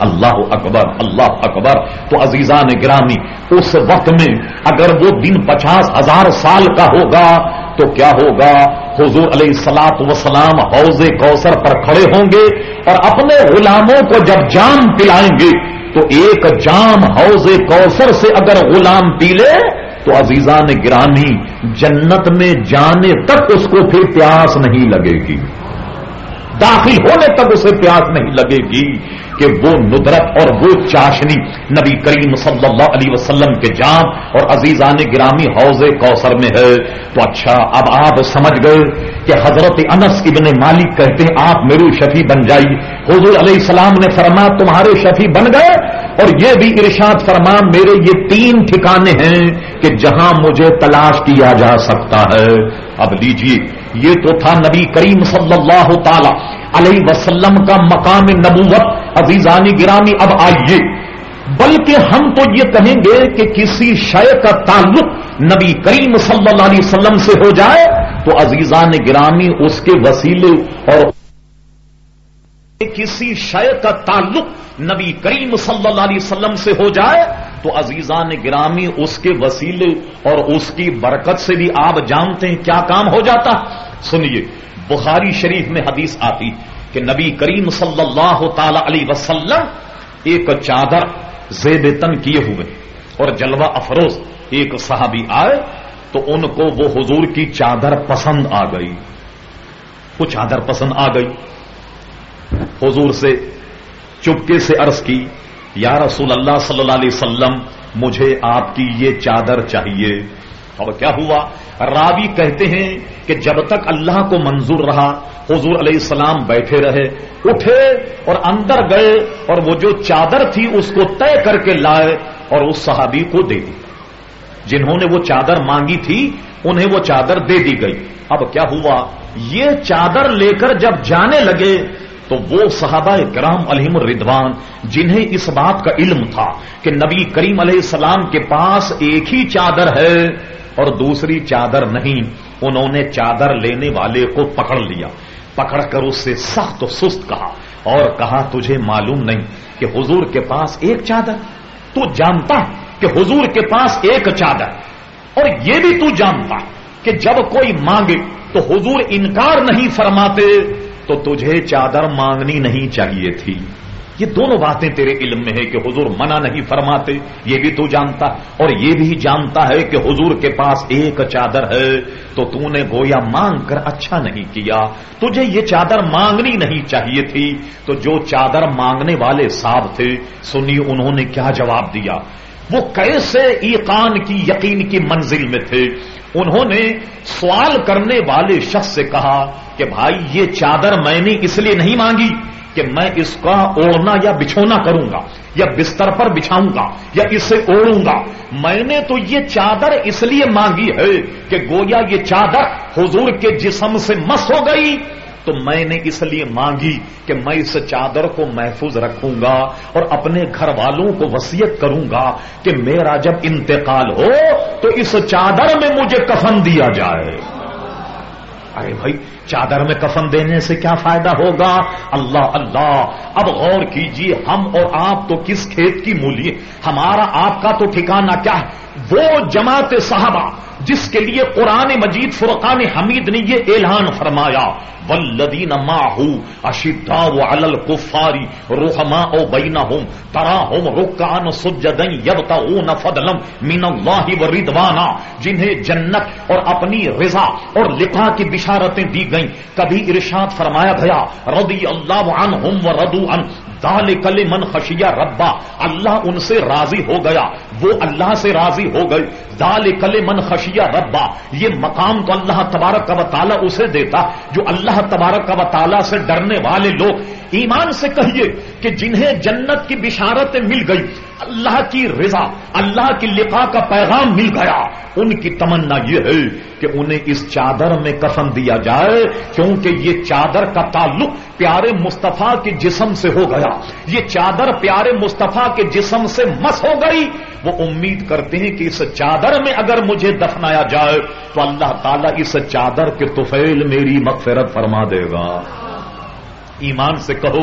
اللہ اکبر اللہ اکبر. تو عزیزان گرامی اس وقت میں اگر وہ دن 50,000 سال کا ہوگا تو کیا ہوگا؟ حضور علیہ الصلوۃ والسلام حوض کوثر پر کھڑے ہوں گے اور اپنے غلاموں کو جب جام پلائیں گے تو ایک جام حوض کوثر سے اگر غلام پی لے تو عزیزان گرامی جنت میں جانے تک اس کو پھر پیاس نہیں لگے گی، داخل ہونے تک اسے پیاس نہیں لگے گی کہ وہ ندرت اور وہ چاشنی نبی کریم صلی اللہ علیہ وسلم کے جام اور عزیزان گرامی حوض کوثر میں ہے. تو اچھا اب آپ سمجھ گئے کہ حضرت انس ابن مالک کہتے ہیں آپ میرے شفیع بن جائیے. حضور علیہ السلام نے فرمایا تمہارے شفیع بن گئے اور یہ بھی ارشاد فرما میرے یہ 3 ٹھکانے ہیں کہ جہاں مجھے تلاش کیا جا سکتا ہے. اب لیجیے یہ تو تھا نبی کریم صلی اللہ تعالی علیہ وسلم کا مقام نبوت. عزیزان گرامی اب آئیے بلکہ ہم تو یہ کہیں گے کہ کسی شے کا تعلق نبی کریم صلی اللہ علیہ وسلم سے ہو جائے تو عزیزان گرامی اس کے وسیلے اور کسی شے کا تعلق نبی کریم صلی اللہ علیہ وسلم سے ہو جائے تو عزیزان گرامی اس کے وسیلے اور اس کی برکت سے بھی آپ جانتے ہیں کیا کام ہو جاتا. سنیے بخاری شریف میں حدیث آتی کہ نبی کریم صلی اللہ تعالی علیہ وسلم ایک چادر زیب تن کیے ہوئے اور جلوہ افروز ایک صحابی آئے تو ان کو وہ حضور کی چادر پسند آ گئی. وہ چادر پسند آ گئی. حضور سے چپکے سے عرض کی یا رسول اللہ صلی اللہ علیہ وسلم مجھے آپ کی یہ چادر چاہیے. اور کیا ہوا؟ راوی کہتے ہیں کہ جب تک اللہ کو منظور رہا حضور علیہ السلام بیٹھے رہے، اٹھے اور اندر گئے اور وہ جو چادر تھی اس کو طے کر کے لائے اور اس صحابی کو دے دی. جنہوں نے وہ چادر مانگی تھی انہیں وہ چادر دے دی گئی. اب کیا ہوا؟ یہ چادر لے کر جب جانے لگے تو وہ صحابہ کرام علیہم الرضوان جنہیں اس بات کا علم تھا کہ نبی کریم علیہ السلام کے پاس ایک ہی چادر ہے اور دوسری چادر نہیں، انہوں نے چادر لینے والے کو پکڑ لیا. پکڑ کر اس سے سخت و سست کہا اور کہا تجھے معلوم نہیں کہ حضور کے پاس ایک چادر؟ تو جانتا کہ حضور کے پاس ایک چادر اور یہ بھی تو جانتا کہ جب کوئی مانگے تو حضور انکار نہیں فرماتے تو تجھے چادر مانگنی نہیں چاہیے تھی. یہ دونوں باتیں تیرے علم میں ہے کہ حضور منع نہیں فرماتے، یہ بھی تو جانتا اور یہ بھی جانتا ہے کہ حضور کے پاس ایک چادر ہے تو تو نے گویا مانگ کر اچھا نہیں کیا، تجھے یہ چادر مانگنی نہیں چاہیے تھی. تو جو چادر مانگنے والے صاحب تھے سنیے انہوں نے کیا جواب دیا. وہ کیسے ایقان کی یقین کی منزل میں تھے. انہوں نے سوال کرنے والے شخص سے کہا کہ بھائی یہ چادر میں نے اس لیے نہیں مانگی کہ میں اس کا اوڑھنا یا بچھونا کروں گا یا بستر پر بچھاؤں گا یا اسے اوڑھوں گا، میں نے تو یہ چادر اس لیے مانگی ہے کہ گویا یہ چادر حضور کے جسم سے مس ہو گئی تو میں نے اس لیے مانگی کہ میں اس چادر کو محفوظ رکھوں گا اور اپنے گھر والوں کو وصیت کروں گا کہ میرا جب انتقال ہو تو اس چادر میں مجھے کفن دیا جائے. ارے بھائی چادر میں کفن دینے سے کیا فائدہ ہوگا؟ اللہ اللہ. اب غور کیجئے ہم اور آپ تو کس کھیت کی مولی، ہمارا آپ کا تو ٹھکانہ کیا ہے؟ وہ جماعت صحابہ جس کے لیے قرآن مجید فرقان حمید نے یہ اعلان فرمایا والذین معہ اشداء علی الکفار رحماء بینہم تراہم رکعا سجدا یبتغون فضلا من اللہ ورضوانا، جنہیں جنت اور اپنی رضا اور لقاء کی بشارتیں دی گئیں. کبھی ارشاد فرمایا گیا رضی اللہ عنہم ورضوا عنہ ذالک لمن خشی ربا، اللہ ان سے راضی ہو گیا، وہ اللہ سے راضی ہو گئے. ذالک لمن خشی ربا، یہ مقام تو اللہ تبارک و تعالی اسے دیتا جو اللہ تبارک و تعالی سے ڈرنے والے لوگ. ایمان سے کہیے کہ جنہیں جنت کی بشارتیں مل گئی، اللہ کی رضا، اللہ کی لقاء کا پیغام مل گیا، ان کی تمنا یہ ہے کہ انہیں اس چادر میں کفن دیا جائے کیونکہ یہ چادر کا تعلق پیارے مصطفیٰ کے جسم سے ہو گیا، یہ چادر پیارے مصطفیٰ کے جسم سے مس ہو گئی. وہ امید کرتے ہیں کہ اس چادر میں اگر مجھے دفنایا جائے تو اللہ تعالیٰ اس چادر کے طفیل میری مغفرت فرما دے گا. ایمان سے کہو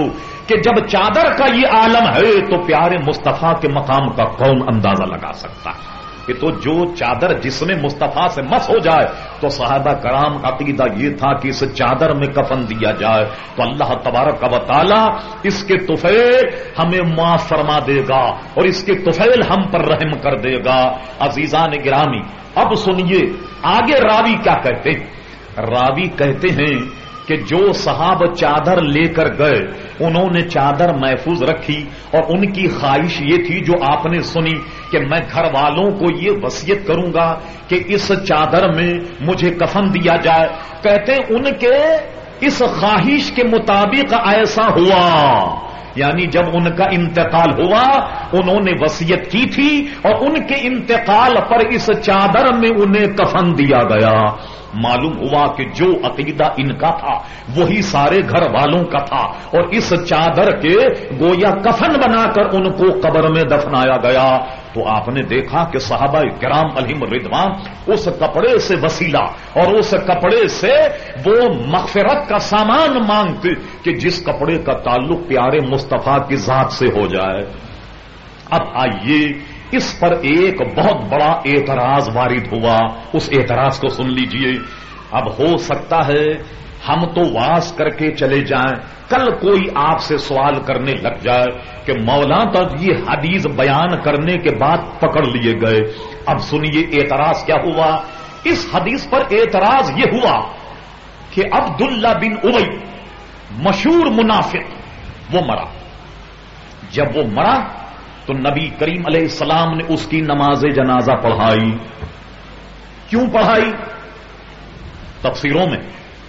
کہ جب چادر کا یہ عالم ہے تو پیارے مصطفیٰ کے مقام کا کون اندازہ لگا سکتا ہے؟ کہ تو جو چادر جسم مصطفیٰ سے مس ہو جائے تو صحابہ کرام کا عقیدہ یہ تھا کہ اس چادر میں کفن دیا جائے تو اللہ تبارک و تعالی اس کے طفیل ہمیں معاف فرما دے گا اور اس کے طفیل ہم پر رحم کر دے گا۔ عزیزان گرامی، اب سنیے آگے راوی کیا کہتے ہیں۔ راوی کہتے ہیں کہ جو صحابہ چادر لے کر گئے انہوں نے چادر محفوظ رکھی اور ان کی خواہش یہ تھی جو آپ نے سنی کہ میں گھر والوں کو یہ وصیت کروں گا کہ اس چادر میں مجھے کفن دیا جائے۔ کہتے ہیں ان کے اس خواہش کے مطابق ایسا ہوا، یعنی جب ان کا انتقال ہوا انہوں نے وصیت کی تھی اور ان کے انتقال پر اس چادر میں انہیں کفن دیا گیا۔ معلوم ہوا کہ جو عقیدہ ان کا تھا وہی سارے گھر والوں کا تھا اور اس چادر کے گویا کفن بنا کر ان کو قبر میں دفنایا گیا۔ تو آپ نے دیکھا کہ صحابہ کرام علیہم رضوان اس کپڑے سے وسیلہ اور اس کپڑے سے وہ مغفرت کا سامان مانگتے کہ جس کپڑے کا تعلق پیارے مصطفیٰ کی ذات سے ہو جائے۔ اب آئیے اس پر ایک بہت بڑا اعتراض وارد ہوا، اس اعتراض کو سن لیجئے۔ اب ہو سکتا ہے ہم تو واز کر کے چلے جائیں، کل کوئی آپ سے سوال کرنے لگ جائے کہ مولانا تو یہ حدیث بیان کرنے کے بعد پکڑ لیے گئے۔ اب سنیے اعتراض کیا ہوا۔ اس حدیث پر اعتراض یہ ہوا کہ عبداللہ بن ابی مشہور منافق وہ مرا۔ جب وہ مرا تو نبی کریم علیہ السلام نے اس کی نماز جنازہ پڑھائی۔ کیوں پڑھائی؟ تفسیروں میں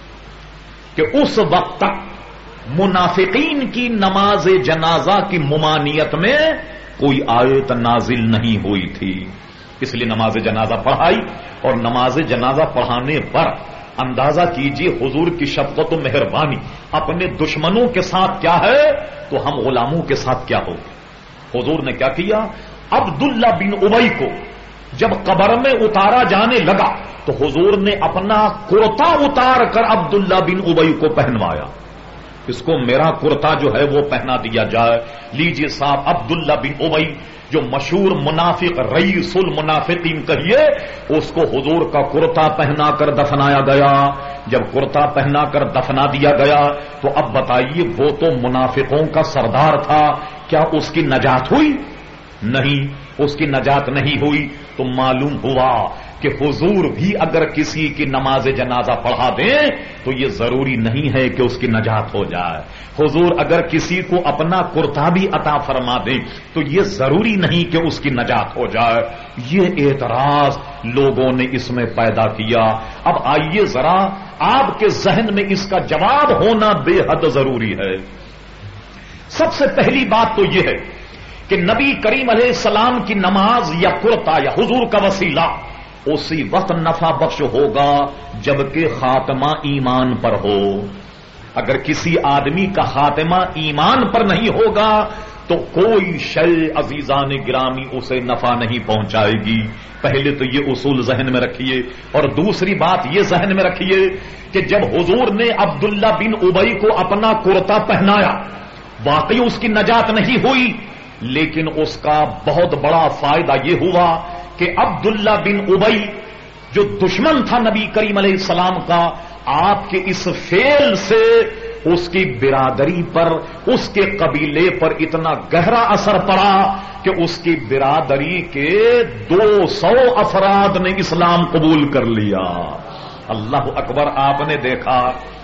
کہ اس وقت تک منافقین کی نماز جنازہ کی ممانعت میں کوئی آیت نازل نہیں ہوئی تھی، اس لیے نماز جنازہ پڑھائی۔ اور نماز جنازہ پڑھانے پر اندازہ کیجئے حضور کی شفقت و مہربانی اپنے دشمنوں کے ساتھ کیا ہے تو ہم غلاموں کے ساتھ کیا ہو۔ حضور نے کیا کیا؟ عبداللہ بن ابی کو جب قبر میں اتارا جانے لگا تو حضور نے اپنا کرتا اتار کر عبداللہ بن ابی کو پہنوایا۔ اس کو میرا کرتا جو ہے وہ پہنا دیا جائے۔ لیجئے صاحب، عبداللہ بن ابی جو مشہور منافق رئیس المنافقین کہیے، اس کو حضور کا کرتا پہنا کر دفنایا گیا۔ جب کرتا پہنا کر دفنا دیا گیا تو اب بتائیے وہ تو منافقوں کا سردار تھا، کیا اس کی نجات ہوئی؟ نہیں، اس کی نجات نہیں ہوئی۔ تو معلوم ہوا کہ حضور بھی اگر کسی کی نماز جنازہ پڑھا دیں تو یہ ضروری نہیں ہے کہ اس کی نجات ہو جائے۔ حضور اگر کسی کو اپنا کرتا بھی عطا فرما دیں تو یہ ضروری نہیں کہ اس کی نجات ہو جائے۔ یہ اعتراض لوگوں نے اس میں پیدا کیا۔ اب آئیے ذرا آپ کے ذہن میں اس کا جواب ہونا بے حد ضروری ہے۔ سب سے پہلی بات تو یہ ہے کہ نبی کریم علیہ السلام کی نماز یا کرتا یا حضور کا وسیلہ اسی وقت نفع بخش ہوگا جبکہ خاتمہ ایمان پر ہو۔ اگر کسی آدمی کا خاتمہ ایمان پر نہیں ہوگا تو کوئی شے عزیزان گرامی اسے نفع نہیں پہنچائے گی۔ پہلے تو یہ اصول ذہن میں رکھیے، اور دوسری بات یہ ذہن میں رکھیے کہ جب حضور نے عبداللہ بن ابی کو اپنا کرتا پہنایا واقعی اس کی نجات نہیں ہوئی، لیکن اس کا بہت بڑا فائدہ یہ ہوا کہ عبداللہ بن ابی جو دشمن تھا نبی کریم علیہ السلام کا، آپ کے اس فعل سے اس کی برادری پر، اس کے قبیلے پر اتنا گہرا اثر پڑا کہ اس کی برادری کے 200 افراد نے اسلام قبول کر لیا۔ اللہ اکبر! آپ نے دیکھا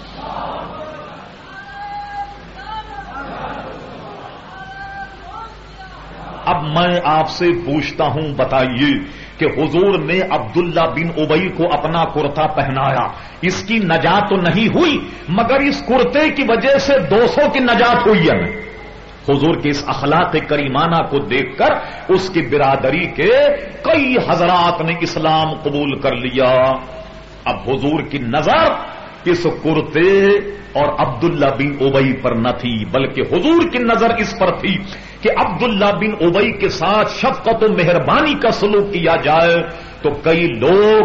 اب میں آپ سے پوچھتا ہوں، بتائیے کہ حضور نے عبداللہ بن ابی کو اپنا کرتا پہنایا، اس کی نجات تو نہیں ہوئی، مگر اس کرتے کی وجہ سے 200 کی نجات ہوئی ہے۔ حضور کے اس اخلاق کریمانہ کو دیکھ کر اس کی برادری کے کئی حضرات نے اسلام قبول کر لیا۔ اب حضور کی نظر اس کرتے اور عبداللہ بن ابی پر نہ تھی، بلکہ حضور کی نظر اس پر تھی کہ عبداللہ بن ابی کے ساتھ شفقت و مہربانی کا سلوک کیا جائے تو کئی لوگ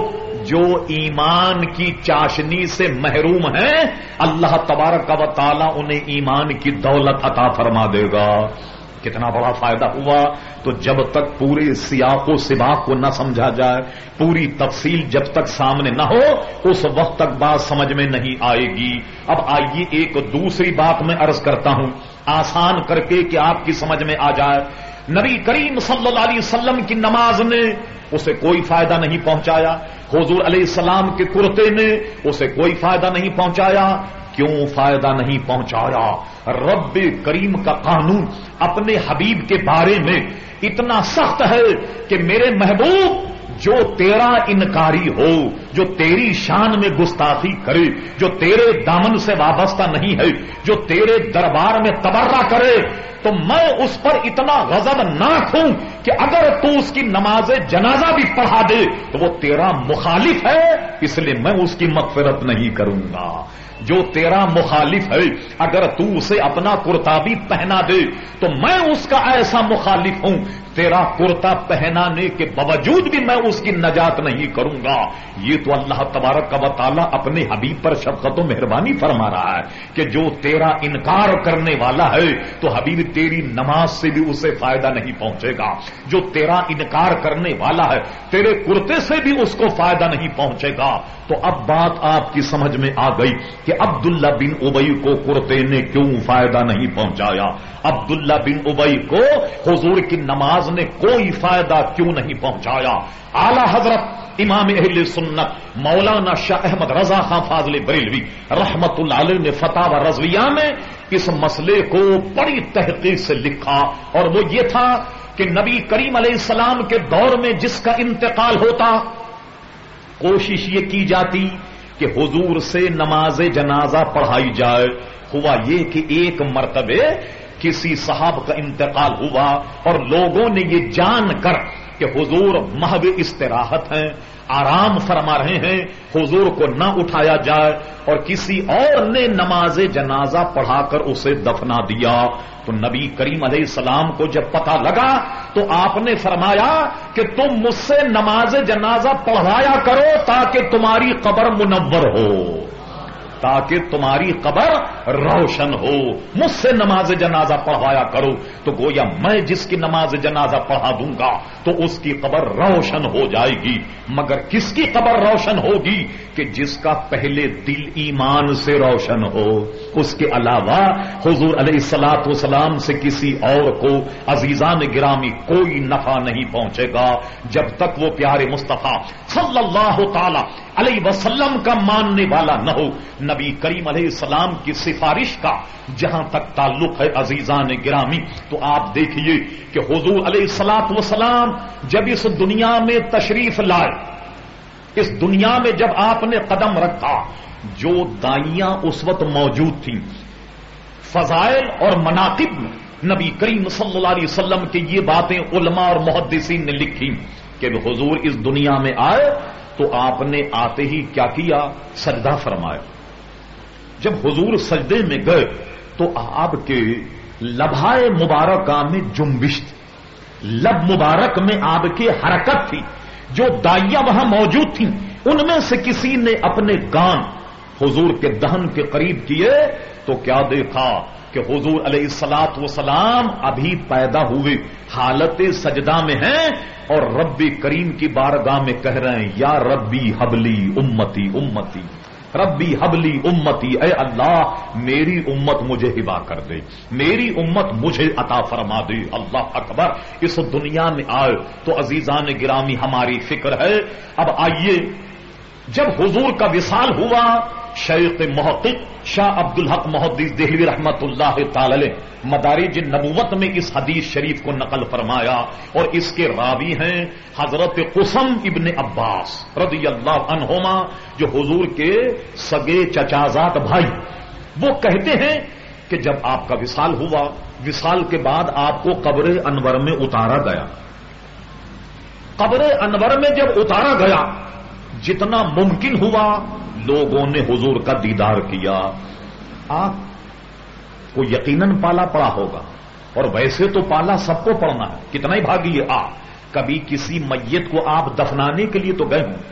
جو ایمان کی چاشنی سے محروم ہیں اللہ تبارک و تعالی انہیں ایمان کی دولت عطا فرما دے گا. کتنا بڑا فائدہ ہوا. تو جب تک پورے سیاق و سباق کو نہ سمجھا جائے، پوری تفصیل جب تک سامنے نہ ہو، اس وقت تک بات سمجھ میں نہیں آئے گی. اب آئیے ایک دوسری بات میں عرض کرتا ہوں آسان کر کے کہ آپ کی سمجھ میں آ جائے. نبی کریم صلی اللہ علیہ وسلم کی نماز نے اسے کوئی فائدہ نہیں پہنچایا، حضور علیہ السلام کے کرتے نے اسے کوئی فائدہ نہیں پہنچایا. کیوں فائدہ نہیں پہنچایا؟ رب کریم کا قانون اپنے حبیب کے بارے میں اتنا سخت ہے کہ میرے محبوب جو تیرا انکاری ہو، جو تیری شان میں گستاخی کرے، جو تیرے دامن سے وابستہ نہیں ہے، جو تیرے دربار میں تبرہ کرے، تو میں اس پر اتنا غضبناک ہوں کہ اگر تو اس کی نماز جنازہ بھی پڑھا دے تو وہ تیرا مخالف ہے، اس لیے میں اس کی مغفرت نہیں کروں گا. جو تیرا مخالف ہے اگر تو اسے اپنا کرتا بھی پہنا دے تو میں اس کا ایسا مخالف ہوں، تیرا کرتا پہنانے کے باوجود بھی میں اس کی نجات نہیں کروں گا. یہ تو اللہ تبارک و تعالی اپنے حبیب پر شفقت و مہربانی فرما رہا ہے کہ جو تیرا انکار کرنے والا ہے تو حبیب تیری نماز سے بھی اسے فائدہ نہیں پہنچے گا. جو تیرا انکار کرنے والا ہے تیرے کرتے سے بھی اس کو فائدہ نہیں پہنچے گا. تو اب بات آپ کی سمجھ میں آ گئی کہ عبداللہ بن ابی کو کرتے نے کیوں فائدہ نہیں پہنچایا، عبداللہ بن ابی کو حضور کی نماز نے کوئی فائدہ کیوں نہیں پہنچایا. اعلی حضرت امام اہل سنت مولانا شاہ احمد رضا خان فاضل بریلوی رحمت اللہ علیہ نے فتاوی رضویہ میں اس مسئلے کو بڑی تحقیق سے لکھا، اور وہ یہ تھا کہ نبی کریم علیہ السلام کے دور میں جس کا انتقال ہوتا کوشش یہ کی جاتی کہ حضور سے نماز جنازہ پڑھائی جائے. ہوا یہ کہ ایک مرتبہ کسی صاحب کا انتقال ہوا اور لوگوں نے یہ جان کر کہ حضور محض استراحت ہیں، آرام فرما رہے ہیں، حضور کو نہ اٹھایا جائے، اور کسی اور نے نماز جنازہ پڑھا کر اسے دفنا دیا. تو نبی کریم علیہ السلام کو جب پتہ لگا تو آپ نے فرمایا کہ تم مجھ سے نماز جنازہ پڑھایا کرو تاکہ تمہاری قبر منور ہو، تاکہ تمہاری قبر روشن ہو. مجھ سے نماز جنازہ پڑھوایا کرو. تو گویا میں جس کی نماز جنازہ پڑھا دوں گا تو اس کی قبر روشن ہو جائے گی. مگر کس کی قبر روشن ہوگی؟ کہ جس کا پہلے دل ایمان سے روشن ہو. اس کے علاوہ حضور علیہ الصلوۃ والسلام سے کسی اور کو عزیزان گرامی کوئی نفع نہیں پہنچے گا جب تک وہ پیارے مصطفیٰ صلی اللہ تعالی علیہ وسلم کا ماننے والا نہ ہو. نبی کریم علیہ السلام کی سفارش کا جہاں تک تعلق ہے عزیزان گرامی، تو آپ دیکھیے کہ حضور علیہ الصلوۃ والسلام جب اس دنیا میں تشریف لائے، اس دنیا میں جب آپ نے قدم رکھا، جو دائیاں اس وقت موجود تھیں فضائل اور مناقب میں نبی کریم صلی اللہ علیہ وسلم کی یہ باتیں علماء اور محدثین نے لکھی کہ حضور اس دنیا میں آئے تو آپ نے آتے ہی کیا کیا؟ سجدہ فرمایا. جب حضور سجدے میں گئے تو آپ کے لبھائے مبارکہ میں جنبش تھی، لب مبارک میں آپ کی حرکت تھی. جو دائیاں وہاں موجود تھیں ان میں سے کسی نے اپنے کان حضور کے دہن کے قریب کیے تو کیا دیکھا کہ حضور علیہ الصلوۃ والسلام ابھی پیدا ہوئے حالت سجدہ میں ہیں اور رب کریم کی بارگاہ میں کہہ رہے ہیں یا ربی حبلی امتی امتی، ربی حبلی امتی، اے اللہ میری امت مجھے ہبا کر دے، میری امت مجھے عطا فرما دے. اللہ اکبر. اس دنیا میں آئے تو عزیزان گرامی ہماری فکر ہے. اب آئیے جب حضور کا وصال ہوا، شیخ محقق شاہ عبدالحق محدث دہلوی رحمت اللہ تعالی علیہ مدارج النبوت میں اس حدیث شریف کو نقل فرمایا، اور اس کے راوی ہیں حضرت قسم ابن عباس رضی اللہ عنہما جو حضور کے سگے چچازاد بھائی. وہ کہتے ہیں کہ جب آپ کا وصال ہوا، وصال کے بعد آپ کو قبر انور میں اتارا گیا. قبر انور میں جب اتارا گیا جتنا ممکن ہوا لوگوں نے حضور کا دیدار کیا. آپ کو یقیناً پالا پڑا ہوگا، اور ویسے تو پالا سب کو پڑنا ہے، کتنا ہی بھاگی ہے. آپ کبھی کسی میت کو آپ دفنانے کے لیے تو گئے ہوں،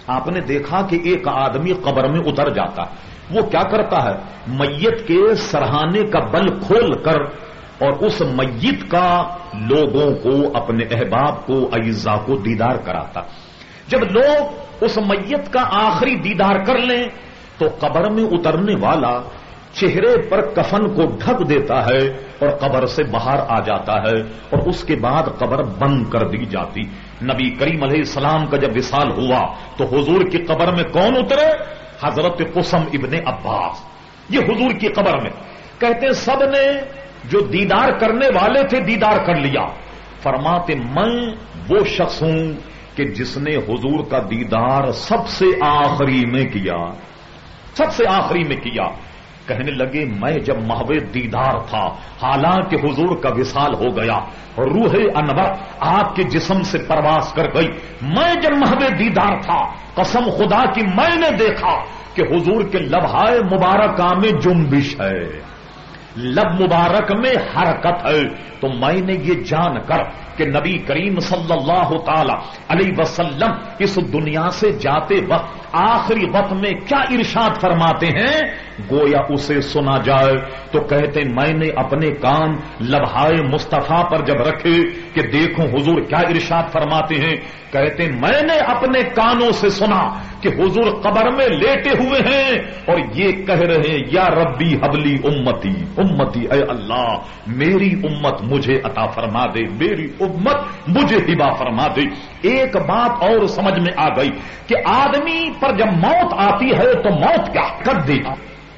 آپ نے دیکھا کہ ایک آدمی قبر میں اتر جاتا ہے، وہ کیا کرتا ہے؟ میت کے سرہانے کا بل کھول کر اور اس میت کا لوگوں کو، اپنے احباب کو، اعزاء کو دیدار کراتا۔ جب لوگ اس میت کا آخری دیدار کر لیں تو قبر میں اترنے والا چہرے پر کفن کو ڈھک دیتا ہے اور قبر سے باہر آ جاتا ہے، اور اس کے بعد قبر بند کر دی جاتی۔ نبی کریم علیہ السلام کا جب وصال ہوا تو حضور کی قبر میں کون اترے؟ حضرت قسم ابن عباس۔ یہ حضور کی قبر میں کہتے ہیں سب نے جو دیدار کرنے والے تھے دیدار کر لیا۔ فرماتے میں وہ شخص ہوں کہ جس نے حضور کا دیدار سب سے آخری میں کیا، سب سے آخری میں کیا۔ کہنے لگے میں جب محو دیدار تھا، حالانکہ حضور کا وصال ہو گیا اور روح انور آپ کے جسم سے پرواز کر گئی، میں جب محو دیدار تھا قسم خدا کی میں نے دیکھا کہ حضور کے لبہائے مبارکہ میں جنبش ہے، لب مبارک میں حرکت ہے۔ تو میں نے یہ جان کر کہ نبی کریم صلی اللہ تعالی علیہ وسلم اس دنیا سے جاتے وقت آخری وقت میں کیا ارشاد فرماتے ہیں گویا اسے سنا جائے، تو کہتے میں نے اپنے کان لبہائے مصطفیٰ پر جب رکھے کہ دیکھوں حضور کیا ارشاد فرماتے ہیں، کہتے میں نے اپنے کانوں سے سنا کہ حضور قبر میں لیٹے ہوئے ہیں اور یہ کہہ رہے ہیں یا ربی حبلی امتی امتی، اے اللہ میری امت مجھے عطا فرما دے، میری امت مجھے ہبا فرما دے۔ ایک بات اور سمجھ میں آ گئی کہ آدمی پر جب موت آتی ہے تو موت کیا کر دے گا،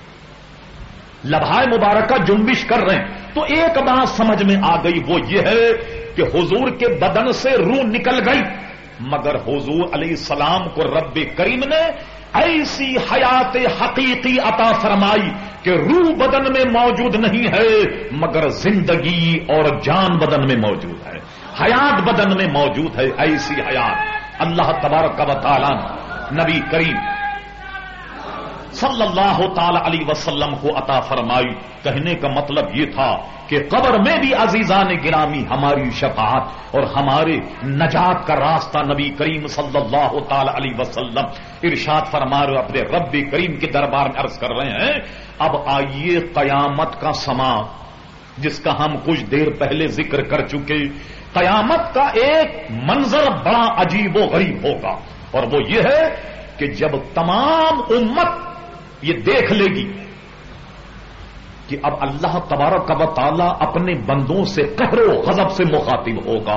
لبہائے مبارکہ جنبش کر رہے ہیں، تو ایک بات سمجھ میں آ گئی وہ یہ ہے کہ حضور کے بدن سے روح نکل گئی، مگر حضور علیہ السلام کو رب کریم نے ایسی حیات حقیقی عطا فرمائی کہ روح بدن میں موجود نہیں ہے مگر زندگی اور جان بدن میں موجود ہے، حیات بدن میں موجود ہے۔ ایسی حیات اللہ تبارک و تعالی نبی کریم صلی اللہ تعالی علیہ وسلم کو عطا فرمائی۔ کہنے کا مطلب یہ تھا کہ قبر میں بھی عزیزان گرامی ہماری شفاعت اور ہمارے نجات کا راستہ نبی کریم صلی اللہ تعالی علیہ وسلم ارشاد فرما رہے اپنے رب کریم کے دربار میں عرض کر رہے ہیں۔ اب آئیے قیامت کا سما جس کا ہم کچھ دیر پہلے ذکر کر چکے، قیامت کا ایک منظر بڑا عجیب و غریب ہوگا، اور وہ یہ ہے کہ جب تمام امت یہ دیکھ لے گی کہ اب اللہ تبارک و تعالی اپنے بندوں سے قہر و غضب سے مخاطب ہوگا،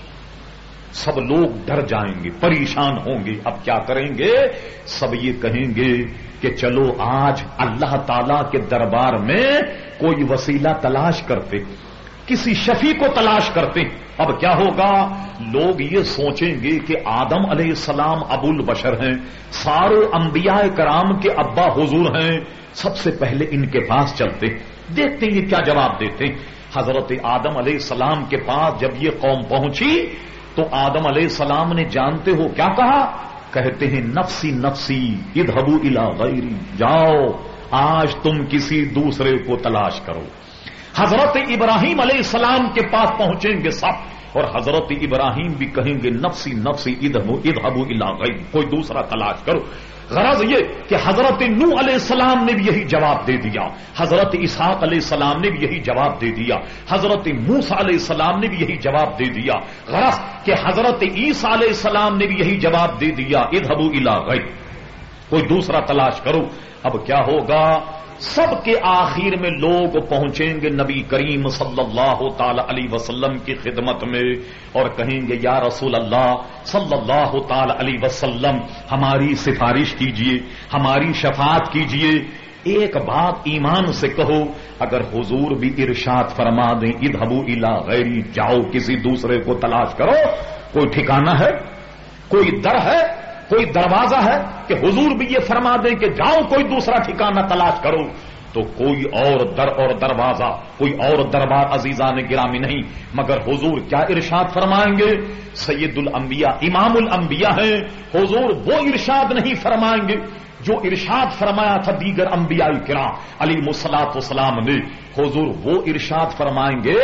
سب لوگ ڈر جائیں گے، پریشان ہوں گے۔ اب کیا کریں گے؟ سب یہ کہیں گے کہ چلو آج اللہ تعالی کے دربار میں کوئی وسیلہ تلاش کرتے، کسی شفیع کو تلاش کرتے۔ اب کیا ہوگا؟ لوگ یہ سوچیں گے کہ آدم علیہ السلام ابو البشر ہیں، سارے انبیاء کرام کے ابا حضور ہیں، سب سے پہلے ان کے پاس چلتے، دیکھتے ہیں یہ کیا جواب دیتے۔ حضرت آدم علیہ السلام کے پاس جب یہ قوم پہنچی تو آدم علیہ السلام نے جانتے ہو کیا کہا؟ کہتے ہیں نفسی نفسی اذهبوا الی غیری، جاؤ آج تم کسی دوسرے کو تلاش کرو۔ حضرت ابراہیم علیہ السلام کے پاس پہنچیں گے سب، اور حضرت ابراہیم بھی کہیں گے نفسی نفسی اذهبوا الی غیری، کوئی دوسرا تلاش کرو۔ غرض یہ کہ حضرت نوح علیہ السلام نے بھی یہی جواب دے دیا، حضرت اسحاق علیہ السلام نے بھی یہی جواب دے دیا، حضرت موسیٰ علیہ السلام نے بھی یہی جواب دے دیا۔ غرض کہ حضرت عیسیٰ علیہ السلام نے بھی یہی جواب دے دیا اذهبوا الی غیری، کوئی دوسرا تلاش کرو۔ اب کیا ہوگا؟ سب کے آخر میں لوگ پہنچیں گے نبی کریم صلی اللہ تعالی علیہ وسلم کی خدمت میں اور کہیں گے یا رسول اللہ صلی اللہ تعالی علیہ وسلم ہماری سفارش کیجئے، ہماری شفاعت کیجئے۔ ایک بات ایمان سے کہو، اگر حضور بھی ارشاد فرما دیں اذهبوا الی غیری، جاؤ کسی دوسرے کو تلاش کرو، کوئی ٹھکانہ ہے، کوئی در ہے، کوئی دروازہ ہے کہ حضور بھی یہ فرما دیں کہ جاؤ کوئی دوسرا ٹھکانہ تلاش کرو، تو کوئی اور در اور دروازہ، کوئی اور دربار عزیزان گرامی نہیں، مگر حضور کیا ارشاد فرمائیں گے؟ سید الانبیاء امام الانبیاء ہیں، حضور وہ ارشاد نہیں فرمائیں گے جو ارشاد فرمایا تھا دیگر انبیاء کرام علیہم الصلوۃ والسلام نے۔ حضور وہ ارشاد فرمائیں گے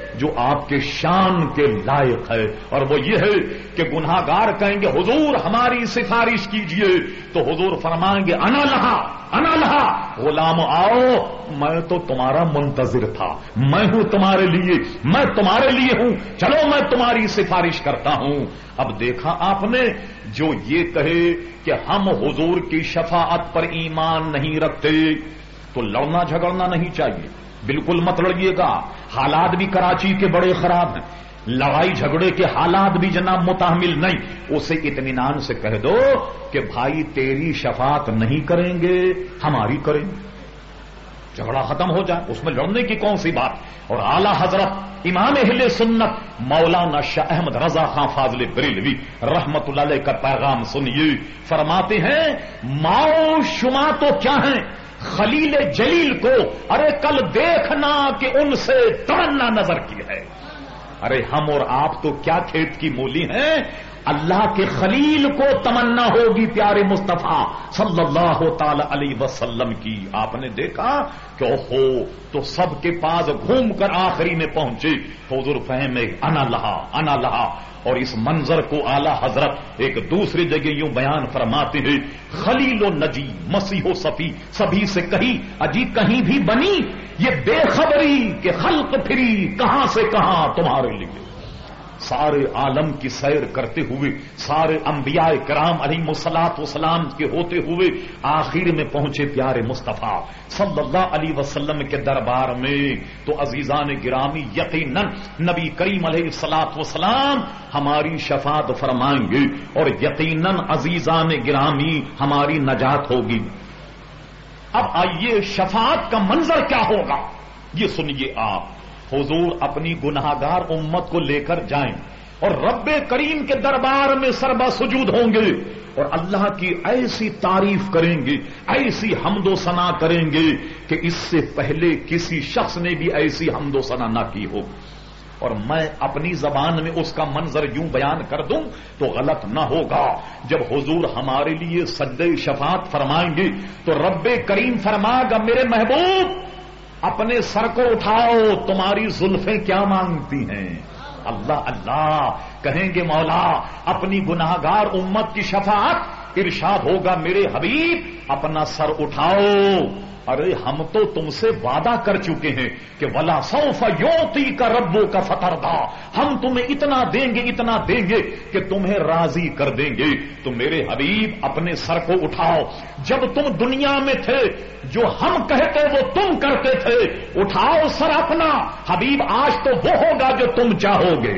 جو آپ کے شان کے لائق ہے، اور وہ یہ ہے کہ گناہگار کہیں گے حضور ہماری سفارش کیجئے، تو حضور فرمائیں گے انا لہا انا لہا، غلام آؤ میں تو تمہارا منتظر تھا، میں ہوں تمہارے لیے، میں تمہارے لیے ہوں، چلو میں تمہاری سفارش کرتا ہوں۔ اب دیکھا آپ نے، جو یہ کہے کہ ہم حضور کی شفاعت پر ایمان نہیں رکھتے تو لڑنا جھگڑنا نہیں چاہیے، بالکل مت لڑیے گا۔ حالات بھی کراچی کے بڑے خراب ہیں، لڑائی جھگڑے کے حالات بھی جناب متحمل نہیں، اسے اطمینان سے کہہ دو کہ بھائی تیری شفاعت نہیں کریں گے، ہماری کریں گے، جھگڑا ختم ہو جائے، اس میں لڑنے کی کون سی بات۔ اور اعلی حضرت امام اہل سنت مولانا شاہ احمد رضا خان فاضل بریلوی رحمت اللہ علیہ کا پیغام سنیے، فرماتے ہیں ماؤ شما تو کیا ہیں خلیل جلیل کو ارے کل دیکھنا کہ ان سے تمنا نظر کی ہے۔ ارے ہم اور آپ تو کیا کھیت کی مولی ہیں، اللہ کے خلیل کو تمنا ہوگی پیارے مصطفیٰ صلی اللہ تعالی علیہ وسلم کی۔ آپ نے دیکھا کہ اوہو تو سب کے پاس گھوم کر آخری میں پہنچے، حضور فہمے انا لہا انا لہا۔ اور اس منظر کو اعلی حضرت ایک دوسری جگہ یوں بیان فرماتے ہیں خلیل و نجی مسیح و صفی سبھی سے کہی اجی کہیں بھی بنی یہ بے خبری کہ خلق پھری کہاں سے کہاں تمہارے لیے۔ سارے عالم کی سیر کرتے ہوئے، سارے انبیاء کرام علیہ الصلوۃ والسلام کے ہوتے ہوئے آخر میں پہنچے پیارے مصطفیٰ صلی اللہ علیہ وسلم کے دربار میں، تو عزیزان گرامی یقیناً نبی کریم علیہ الصلوۃ والسلام ہماری شفاعت فرمائیں گے، اور یقیناً عزیزان گرامی ہماری نجات ہوگی۔ اب آئیے شفاعت کا منظر کیا ہوگا یہ سنیے آپ۔ حضور اپنی گناہگار امت کو لے کر جائیں اور رب کریم کے دربار میں سربا سجود ہوں گے، اور اللہ کی ایسی تعریف کریں گے، ایسی حمد و ثنا کریں گے کہ اس سے پہلے کسی شخص نے بھی ایسی حمد و ثنا نہ کی ہو۔ اور میں اپنی زبان میں اس کا منظر یوں بیان کر دوں تو غلط نہ ہوگا۔ جب حضور ہمارے لیے سجدہ شفاعت فرمائیں گے تو رب کریم فرمائے گا میرے محبوب اپنے سر کو اٹھاؤ تمہاری زلفیں کیا مانگتی ہیں۔ اللہ اللہ کہیں گے مولا اپنی گناہگار امت کی شفاعت، ارشاد ہوگا میرے حبیب اپنا سر اٹھاؤ۔ ارے ہم تو تم سے وعدہ کر چکے ہیں کہ ولا سوف یعطیک ربک فترضی، ہم تمہیں اتنا دیں گے اتنا دیں گے کہ تمہیں راضی کر دیں گے۔ تو میرے حبیب اپنے سر کو اٹھاؤ، جب تم دنیا میں تھے جو ہم کہتے وہ تم کرتے تھے، اٹھاؤ سر اپنا حبیب، آج تو وہ ہوگا جو تم چاہو گے۔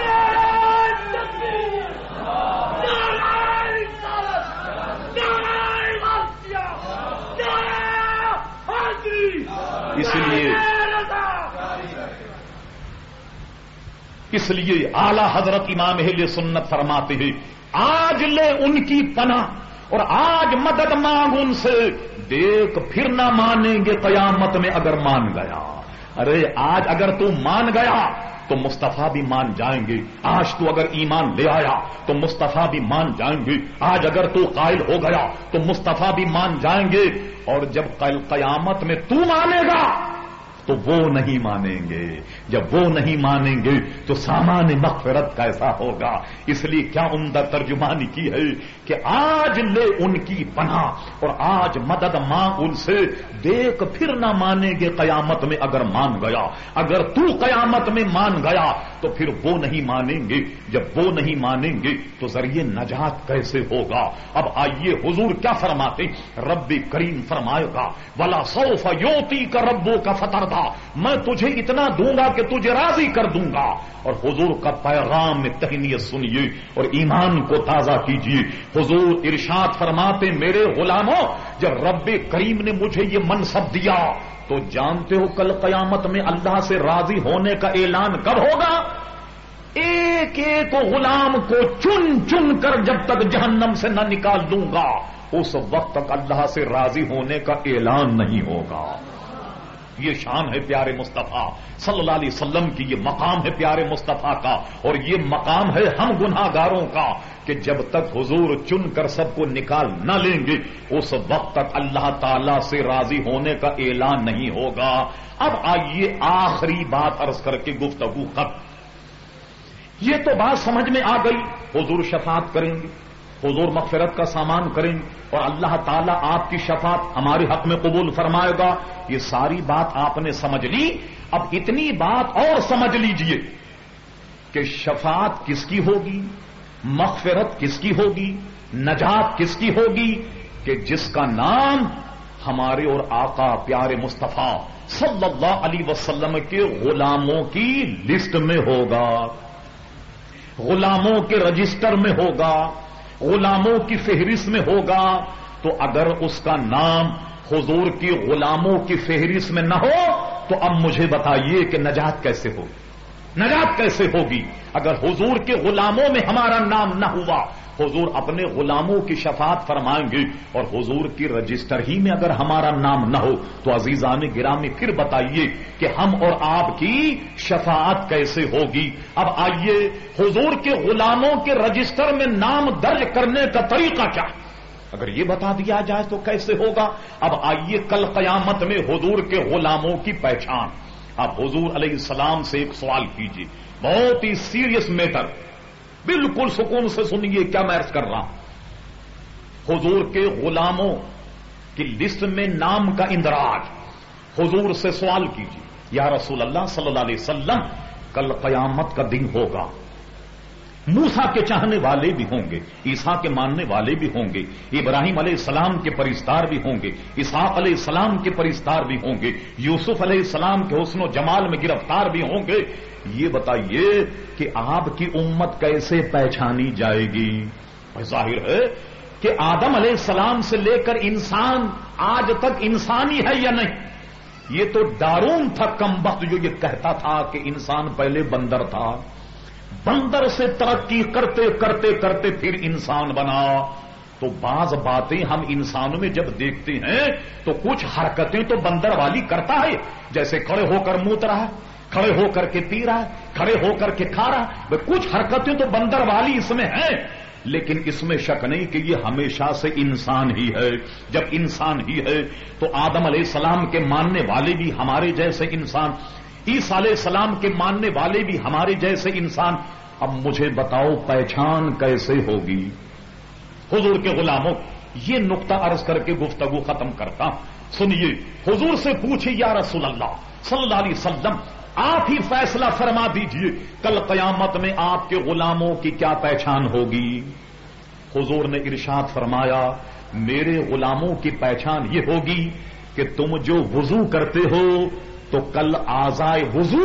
اس لیے اعلی حضرت امام اہل سنت فرماتے ہیں آج لے ان کی پناہ اور آج مدد مانگ ان سے، دیکھ پھر نہ مانیں گے قیامت میں اگر مان گیا۔ ارے آج اگر تو مان گیا تو مصطفیٰ بھی مان جائیں گے، آج تو اگر ایمان لے آیا تو مصطفیٰ بھی مان جائیں گے، آج اگر تو قائل ہو گیا تو مصطفیٰ بھی مان جائیں گے، اور جب قیامت میں تو مانے گا تو وہ نہیں مانیں گے، جب وہ نہیں مانیں گے تو سامان مغفرت کیسا ہوگا۔ اس لیے کیا عمدہ ترجمانی کی ہے کہ آج لے ان کی پناہ اور آج مدد مانگ ان سے، دیکھ پھر نہ مانیں گے قیامت میں اگر مان گیا۔ اگر تو قیامت میں مان گیا تو پھر وہ نہیں مانیں گے، جب وہ نہیں مانیں گے تو ذریعے نجات کیسے ہوگا۔ اب آئیے حضور کیا فرماتے، رب کریم فرمائے گا ولا سوف یعطیک ربک فترضی، میں تجھے اتنا دوں گا کہ تجھے راضی کر دوں گا۔ اور حضور کا پیغام میں تہنیت سنیے اور ایمان کو تازہ کیجیے۔ حضور ارشاد فرماتے میرے غلاموں جب رب کریم نے مجھے یہ منصب دیا تو جانتے ہو کل قیامت میں اللہ سے راضی ہونے کا اعلان کب ہوگا؟ ایک ایک غلام کو چن چن کر جب تک جہنم سے نہ نکال دوں گا اس وقت تک اللہ سے راضی ہونے کا اعلان نہیں ہوگا۔ یہ شان ہے پیارے مصطفیٰ صلی اللہ علیہ وسلم کی، یہ مقام ہے پیارے مصطفیٰ کا، اور یہ مقام ہے ہم گناہگاروں کا کہ جب تک حضور چن کر سب کو نکال نہ لیں گے اس وقت تک اللہ تعالی سے راضی ہونے کا اعلان نہیں ہوگا۔ اب آئیے آخری بات عرض کر کے گفتگو ختم۔ یہ تو بات سمجھ میں آ گئی، حضور شفاعت کریں گے، حضور مغفرت کا سامان کریں گے اور اللہ تعالیٰ آپ کی شفاعت ہمارے حق میں قبول فرمائے گا۔ یہ ساری بات آپ نے سمجھ لی۔ اب اتنی بات اور سمجھ لیجئے کہ شفاعت کس کی ہوگی، مغفرت کس کی ہوگی، نجات کس کی ہوگی، کہ جس کا نام ہمارے اور آقا پیارے مصطفیٰ صلی اللہ علیہ وسلم کے غلاموں کی لسٹ میں ہوگا، غلاموں کے رجسٹر میں ہوگا، غلاموں کی فہرست میں ہوگا۔ تو اگر اس کا نام حضور کی غلاموں کی فہرست میں نہ ہو تو اب مجھے بتائیے کہ نجات کیسے ہوگی، نجات کیسے ہوگی؟ اگر حضور کے غلاموں میں ہمارا نام نہ ہوا، حضور اپنے غلاموں کی شفاعت فرمائیں گے اور حضور کی رجسٹر ہی میں اگر ہمارا نام نہ ہو تو عزیزان گرامی پھر بتائیے کہ ہم اور آپ کی شفاعت کیسے ہوگی؟ اب آئیے حضور کے غلاموں کے رجسٹر میں نام درج کرنے کا طریقہ کیا؟ اگر یہ بتا دیا جائے تو کیسے ہوگا؟ اب آئیے کل قیامت میں حضور کے غلاموں کی پہچان۔ آپ حضور علیہ السلام سے ایک سوال کیجیے، بہت ہی سیریس میٹر، بالکل سکون سے سنیے کیا میں عرض کر رہا ہوں۔ حضور کے غلاموں کی لسٹ میں نام کا اندراج، حضور سے سوال کیجیے، یا رسول اللہ صلی اللہ علیہ وسلم کل قیامت کا دن ہوگا، موسیٰ کے چاہنے والے بھی ہوں گے، عیسیٰ کے ماننے والے بھی ہوں گے، ابراہیم علیہ السلام کے پرستار بھی ہوں گے، اسحاق علیہ السلام کے پرستار بھی ہوں گے، یوسف علیہ السلام کے حسن و جمال میں گرفتار بھی ہوں گے۔ یہ بتائیے کہ آپ کی امت کیسے پہچانی جائے گی؟ ظاہر ہے کہ آدم علیہ السلام سے لے کر انسان آج تک انسانی ہے یا نہیں؟ یہ تو ڈارون تھا کمبخت جو یہ کہتا تھا کہ انسان پہلے بندر تھا، بندر سے ترقی کرتے کرتے کرتے پھر انسان بنا۔ تو بعض باتیں ہم انسانوں میں جب دیکھتے ہیں تو کچھ حرکتیں تو بندر والی کرتا ہے، جیسے کھڑے ہو کر موت رہا ہے، کھڑے ہو کر کے پی رہا ہے، کھڑے ہو کر کے کھا رہا ہے، کچھ حرکتیں تو بندر والی اس میں ہیں، لیکن اس میں شک نہیں کہ یہ ہمیشہ سے انسان ہی ہے۔ جب انسان ہی ہے تو آدم علیہ السلام کے ماننے والے بھی ہمارے جیسے انسان، عیسیٰ علیہ السلام کے ماننے والے بھی ہمارے جیسے انسان۔ اب مجھے بتاؤ پہچان کیسے ہوگی حضور کے غلاموں؟ یہ نقطہ عرض کر کے گفتگو ختم کرتا ہوں۔ سنیے، حضور سے پوچھے یا رسول اللہ صلی اللہ علیہ وسلم آپ ہی فیصلہ فرما دیجئے کل قیامت میں آپ کے غلاموں کی کیا پہچان ہوگی؟ حضور نے ارشاد فرمایا میرے غلاموں کی پہچان یہ ہوگی کہ تم جو وضو کرتے ہو تو کل اعضائے وضو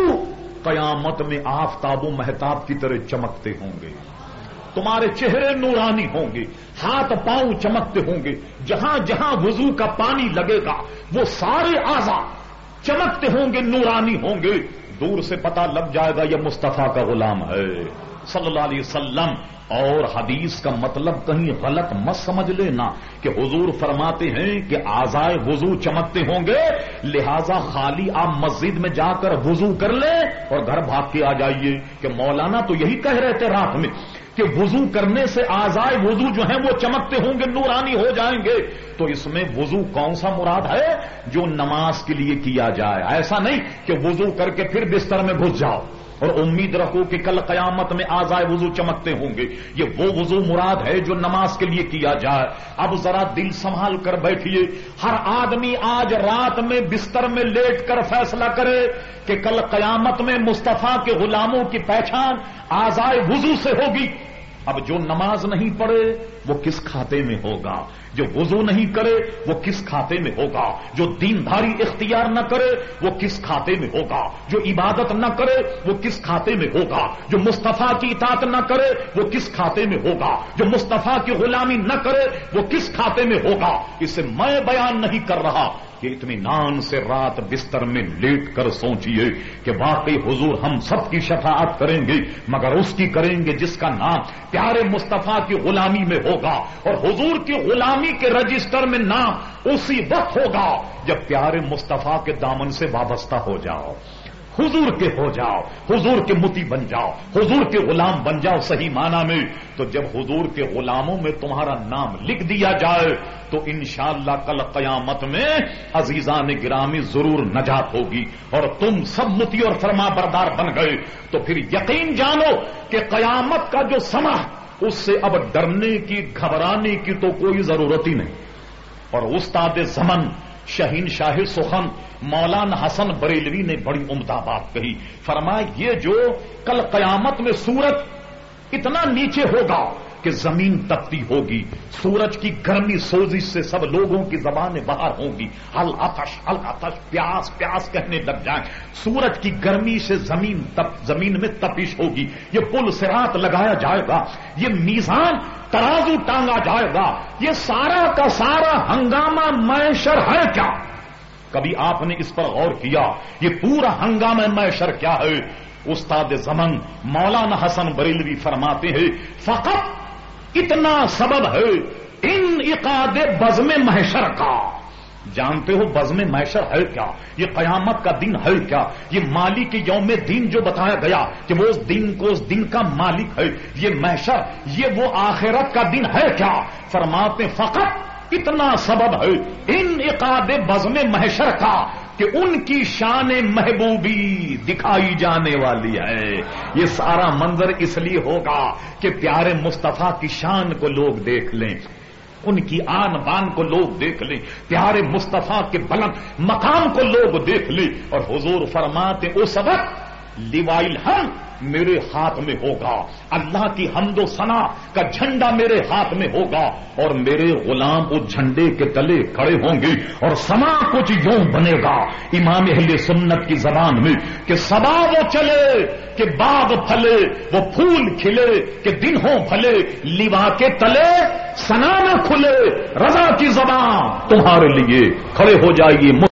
قیامت میں آفتاب و مہتاب کی طرح چمکتے ہوں گے، تمہارے چہرے نورانی ہوں گے، ہاتھ پاؤں چمکتے ہوں گے، جہاں جہاں وضو کا پانی لگے گا وہ سارے اعضاء چمکتے ہوں گے، نورانی ہوں گے، دور سے پتہ لگ جائے گا یہ مصطفیٰ کا غلام ہے صلی اللہ علیہ وسلم۔ اور حدیث کا مطلب کہیں غلط مت سمجھ لینا کہ حضور فرماتے ہیں کہ اعضائے وضو چمکتے ہوں گے، لہذا خالی آپ مسجد میں جا کر وضو کر لیں اور گھر بھاگ کے آ جائیے کہ مولانا تو یہی کہہ رہے تھے رات میں کہ وضو کرنے سے اعضائے وضو جو ہیں وہ چمکتے ہوں گے، نورانی ہو جائیں گے۔ تو اس میں وضو کون سا مراد ہے؟ جو نماز کے لیے کیا جائے، ایسا نہیں کہ وضو کر کے پھر بستر میں گھس جاؤ اور امید رکھو کہ کل قیامت میں اعضائے وضو چمکتے ہوں گے۔ یہ وہ وضو مراد ہے جو نماز کے لیے کیا جائے۔ اب ذرا دل سنبھال کر بیٹھیے، ہر آدمی آج رات میں بستر میں لیٹ کر فیصلہ کرے کہ کل قیامت میں مصطفیٰ کے غلاموں کی پہچان اعضائے وضو سے ہوگی۔ اب جو نماز نہیں پڑھے وہ کس کھاتے میں ہوگا؟ جو وضو نہیں کرے وہ کس کھاتے میں ہوگا؟ جو دینداری اختیار نہ کرے وہ کس کھاتے میں ہوگا؟ جو عبادت نہ کرے وہ کس کھاتے میں ہوگا؟ جو مصطفیٰ کی اطاعت نہ کرے وہ کس کھاتے میں ہوگا؟ جو مصطفیٰ کی غلامی نہ کرے وہ کس کھاتے میں ہوگا؟ اسے میں بیان نہیں کر رہا کہ اطمینان سے رات بستر میں لیٹ کر سوچیے کہ واقعی حضور ہم سب کی شفاعت کریں گے، مگر اس کی کریں گے جس کا نام پیارے مصطفیٰ کی غلامی میں ہوگا، اور حضور کی غلامی کے رجسٹر میں نام اسی وقت ہوگا جب پیارے مصطفیٰ کے دامن سے وابستہ ہو جاؤ۔ حضور کے ہو جاؤ، حضور کے متی بن جاؤ، حضور کے غلام بن جاؤ صحیح معنی میں. تو جب حضور کے غلاموں میں تمہارا نام لکھ دیا جائے تو انشاءاللہ کل قیامت میں عزیزان گرامی ضرور نجات ہوگی اور تم سب متی اور فرما بردار بن گئے. تو پھر یقین جانو کہ قیامت کا جو سما اس سے اب ڈرنے کی گھبرانے کی تو کوئی ضرورت ہی نہیں. اور استاد زمن شہین شاہ سخن مولانا حسن بریلوی نے بڑی عمدہ بات کہی. فرمایا یہ جو کل قیامت میں سورج اتنا نیچے ہوگا کہ زمین تپتی ہوگی، سورج کی گرمی سوزش سے سب لوگوں کی زبانیں باہر ہوں گی، العطش العطش، پیاس پیاس کہنے لگ جائیں. سورج کی گرمی سے زمین میں تپش ہوگی. یہ پل صراط لگایا جائے گا، یہ میزان ترازو ٹانگا جائے گا. یہ سارا کا سارا ہنگامہ معاشر ہے کیا؟ کبھی آپ نے اس پر غور کیا یہ پورا ہنگامہ معاشر کیا ہے؟ استاد زمن مولانا حسن بریلوی فرماتے ہیں فقط اتنا سبب ہے انعقاد بزم محشر کا. جانتے ہو بزم محشر ہے کیا؟ یہ قیامت کا دن ہے کیا؟ یہ مالک یوم دین جو بتایا گیا کہ وہ اس دن کا مالک ہے. یہ محشر یہ وہ آخرت کا دن ہے کیا؟ فرماتے فقط اتنا سبب ہے انعقاد بزم محشر کا کہ ان کی شان محبوبی دکھائی جانے والی ہے. یہ سارا منظر اس لیے ہوگا کہ پیارے مصطفیٰ کی شان کو لوگ دیکھ لیں، ان کی آن بان کو لوگ دیکھ لیں، پیارے مصطفیٰ کے بلند مقام کو لوگ دیکھ لیں. اور حضور فرماتے او سبق لیوائل ہم میرے ہاتھ میں ہوگا، اللہ کی حمد و ثنا کا جھنڈا میرے ہاتھ میں ہوگا اور میرے غلام اس جھنڈے کے تلے کھڑے ہوں گے اور سما کچھ یوں بنے گا امام اہل سنت کی زبان میں کہ سبا وہ چلے کہ باغ پھلے، وہ پھول کھلے کہ دن ہوں بھلے، لیوا کے تلے سنا نہ کھلے، رضا کی زبان تمہارے لیے کھڑے ہو جائیے.